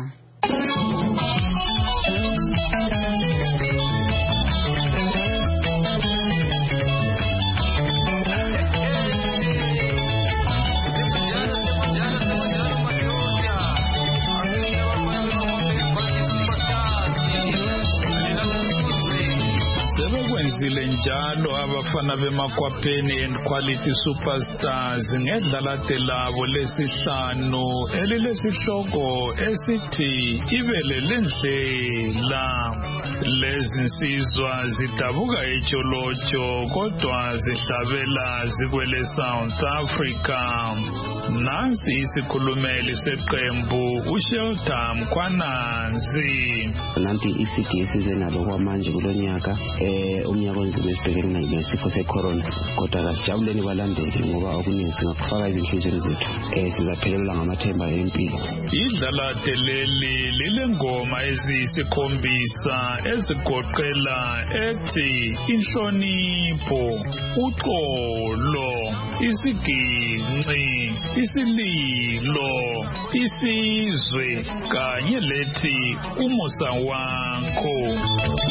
Sebekwenzile njalo abafana beMakhwapheni and Quality Superstars ngedlalate labo lesihlanu elilesihloko esithi Ibele Lendlela. Lezi nsizwa zidabuka eTsholotsho kodwa zihlabela zikwele South Africa. Nansi isikhulumeli seqembu uShelter Mkhwananzi. Nanti iCD esizenalo kwamanje kulonyaka umnyaka onzima esibhekene nesifo secorona kodwa kasijabuleni balandeli ngoba okuningi singakufaka izinhlizweni zethu sizaphelelwa ngamathemba empilo. Idlalate leli lilengoma eziyisikhombisa ezigoqela ethi inhlonipho, uxolo, isiginci, isililo, isizwe kanye lethi umusa wakho.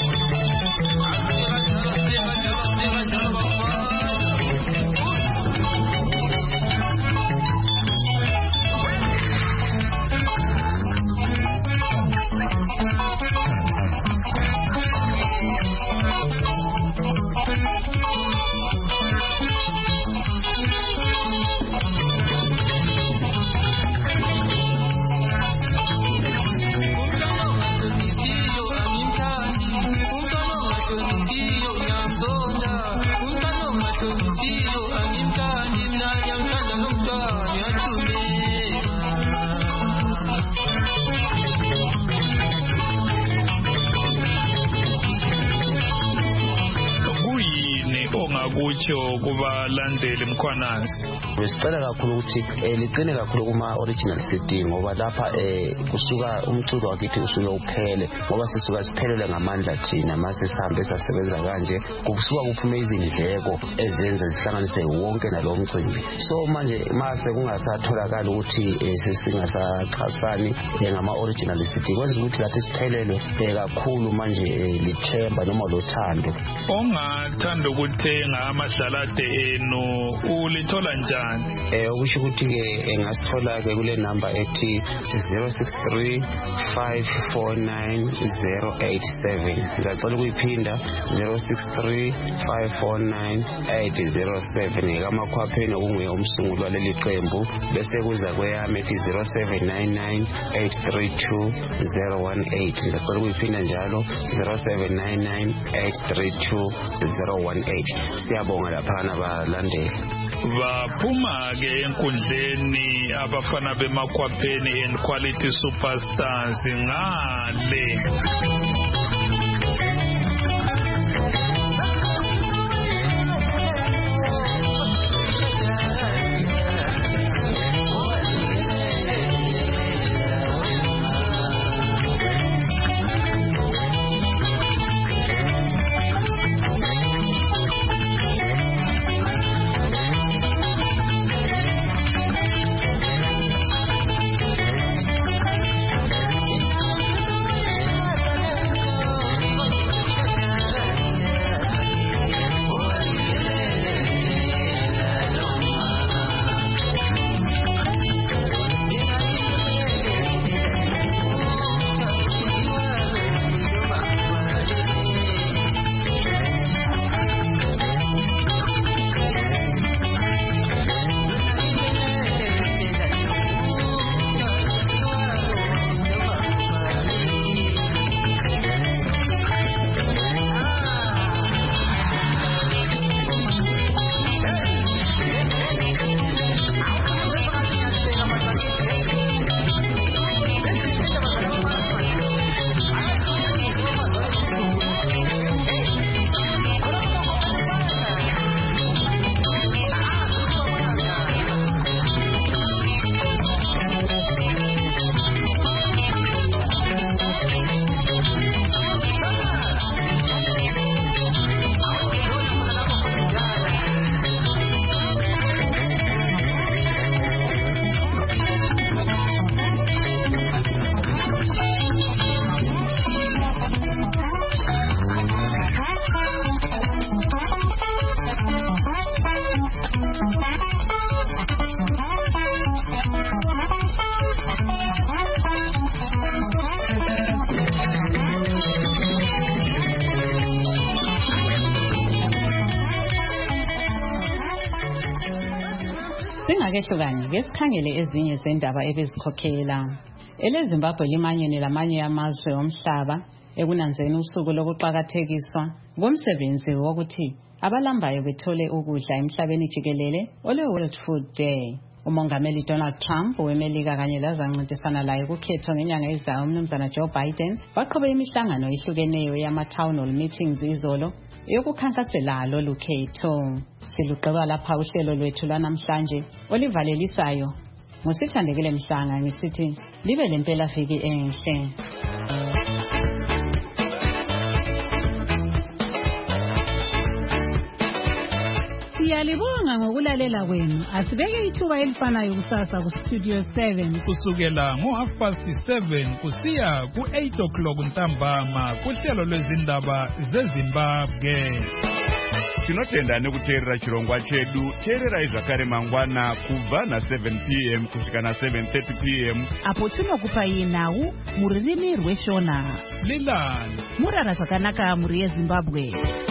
Kucho kubalandeli Mkhwananzi. Besicela kakhulu ukuthi liqine kakhulu kuma original CD ngoba lapha kusuka umculo wakithi usuke uphele ngoba sisuka siphelele ngamandla thina mase sihambe sasebenza kanje kusuka kuphume izindleko ezenza zihlanganise wonke nalo mcimbi. So manje mase kungasatholakala ukuthi sesingasaxhasani ngama original CD kwenza ukuthi lathi siphelele kakhulu manje lithemba noma lothando. Ongathanda ukuthenga amadlalade enu ulithola njani? Ukusho ukuthi ke ngasithola ke kule number ethi 0635490887. Ngicela ukuyiphinda 0635490807 kaMakhwapheni okunguye umsunguli waleli qembu bese kuza kweyami ethi 0799832018. Ngicela ukuyiphinda njalo 0799832018. Siyabonga laphana balandeli. Baphuma ke enkundleni abafana beMakhwapheni and Quality Superstars ngale. Singakehlukani ke sikhangele ezinye zendaba ebezikhokhela. EleZimbabwe limanyene lamanye amazwe omhlaba ekunanzeni usuku lokuqakathekiswa komsebenzi wokuthi abalambayo bethole ukudla emhlabeni jikelele ole-World Food Day. Umongameli Donald Trump wemelika kanye lazancintisana laye kukhetho ngenyanga ezayo umnumzana Joe Biden baqhube imihlangano ehlukeneyo yama-town hall meetings izolo yokukhankasela lolu khetho. Siluqeba lapha uhlelo lwethu lwanamhlanje olivalelisayo ngusithandekile Mhlanga ngisithi libe lempela viki enhle. Siyalibonga ngokulalela kwenu. Asibeke ithuba elifanayo kusasa ku Studio 7 kusukela ngo7:30 kusiya ku8 ntambama kuhlelo lwezindaba zeZimbabwe. Tinotenda nekuteerera chirongwa chedu. Teererai zvakare mangwana kubva na7 p.m. kusvika na7:30 p.m. apo tinokupai nhau mururimi rweshona. Lilani murara zvakanaka muri yeZimbabwe.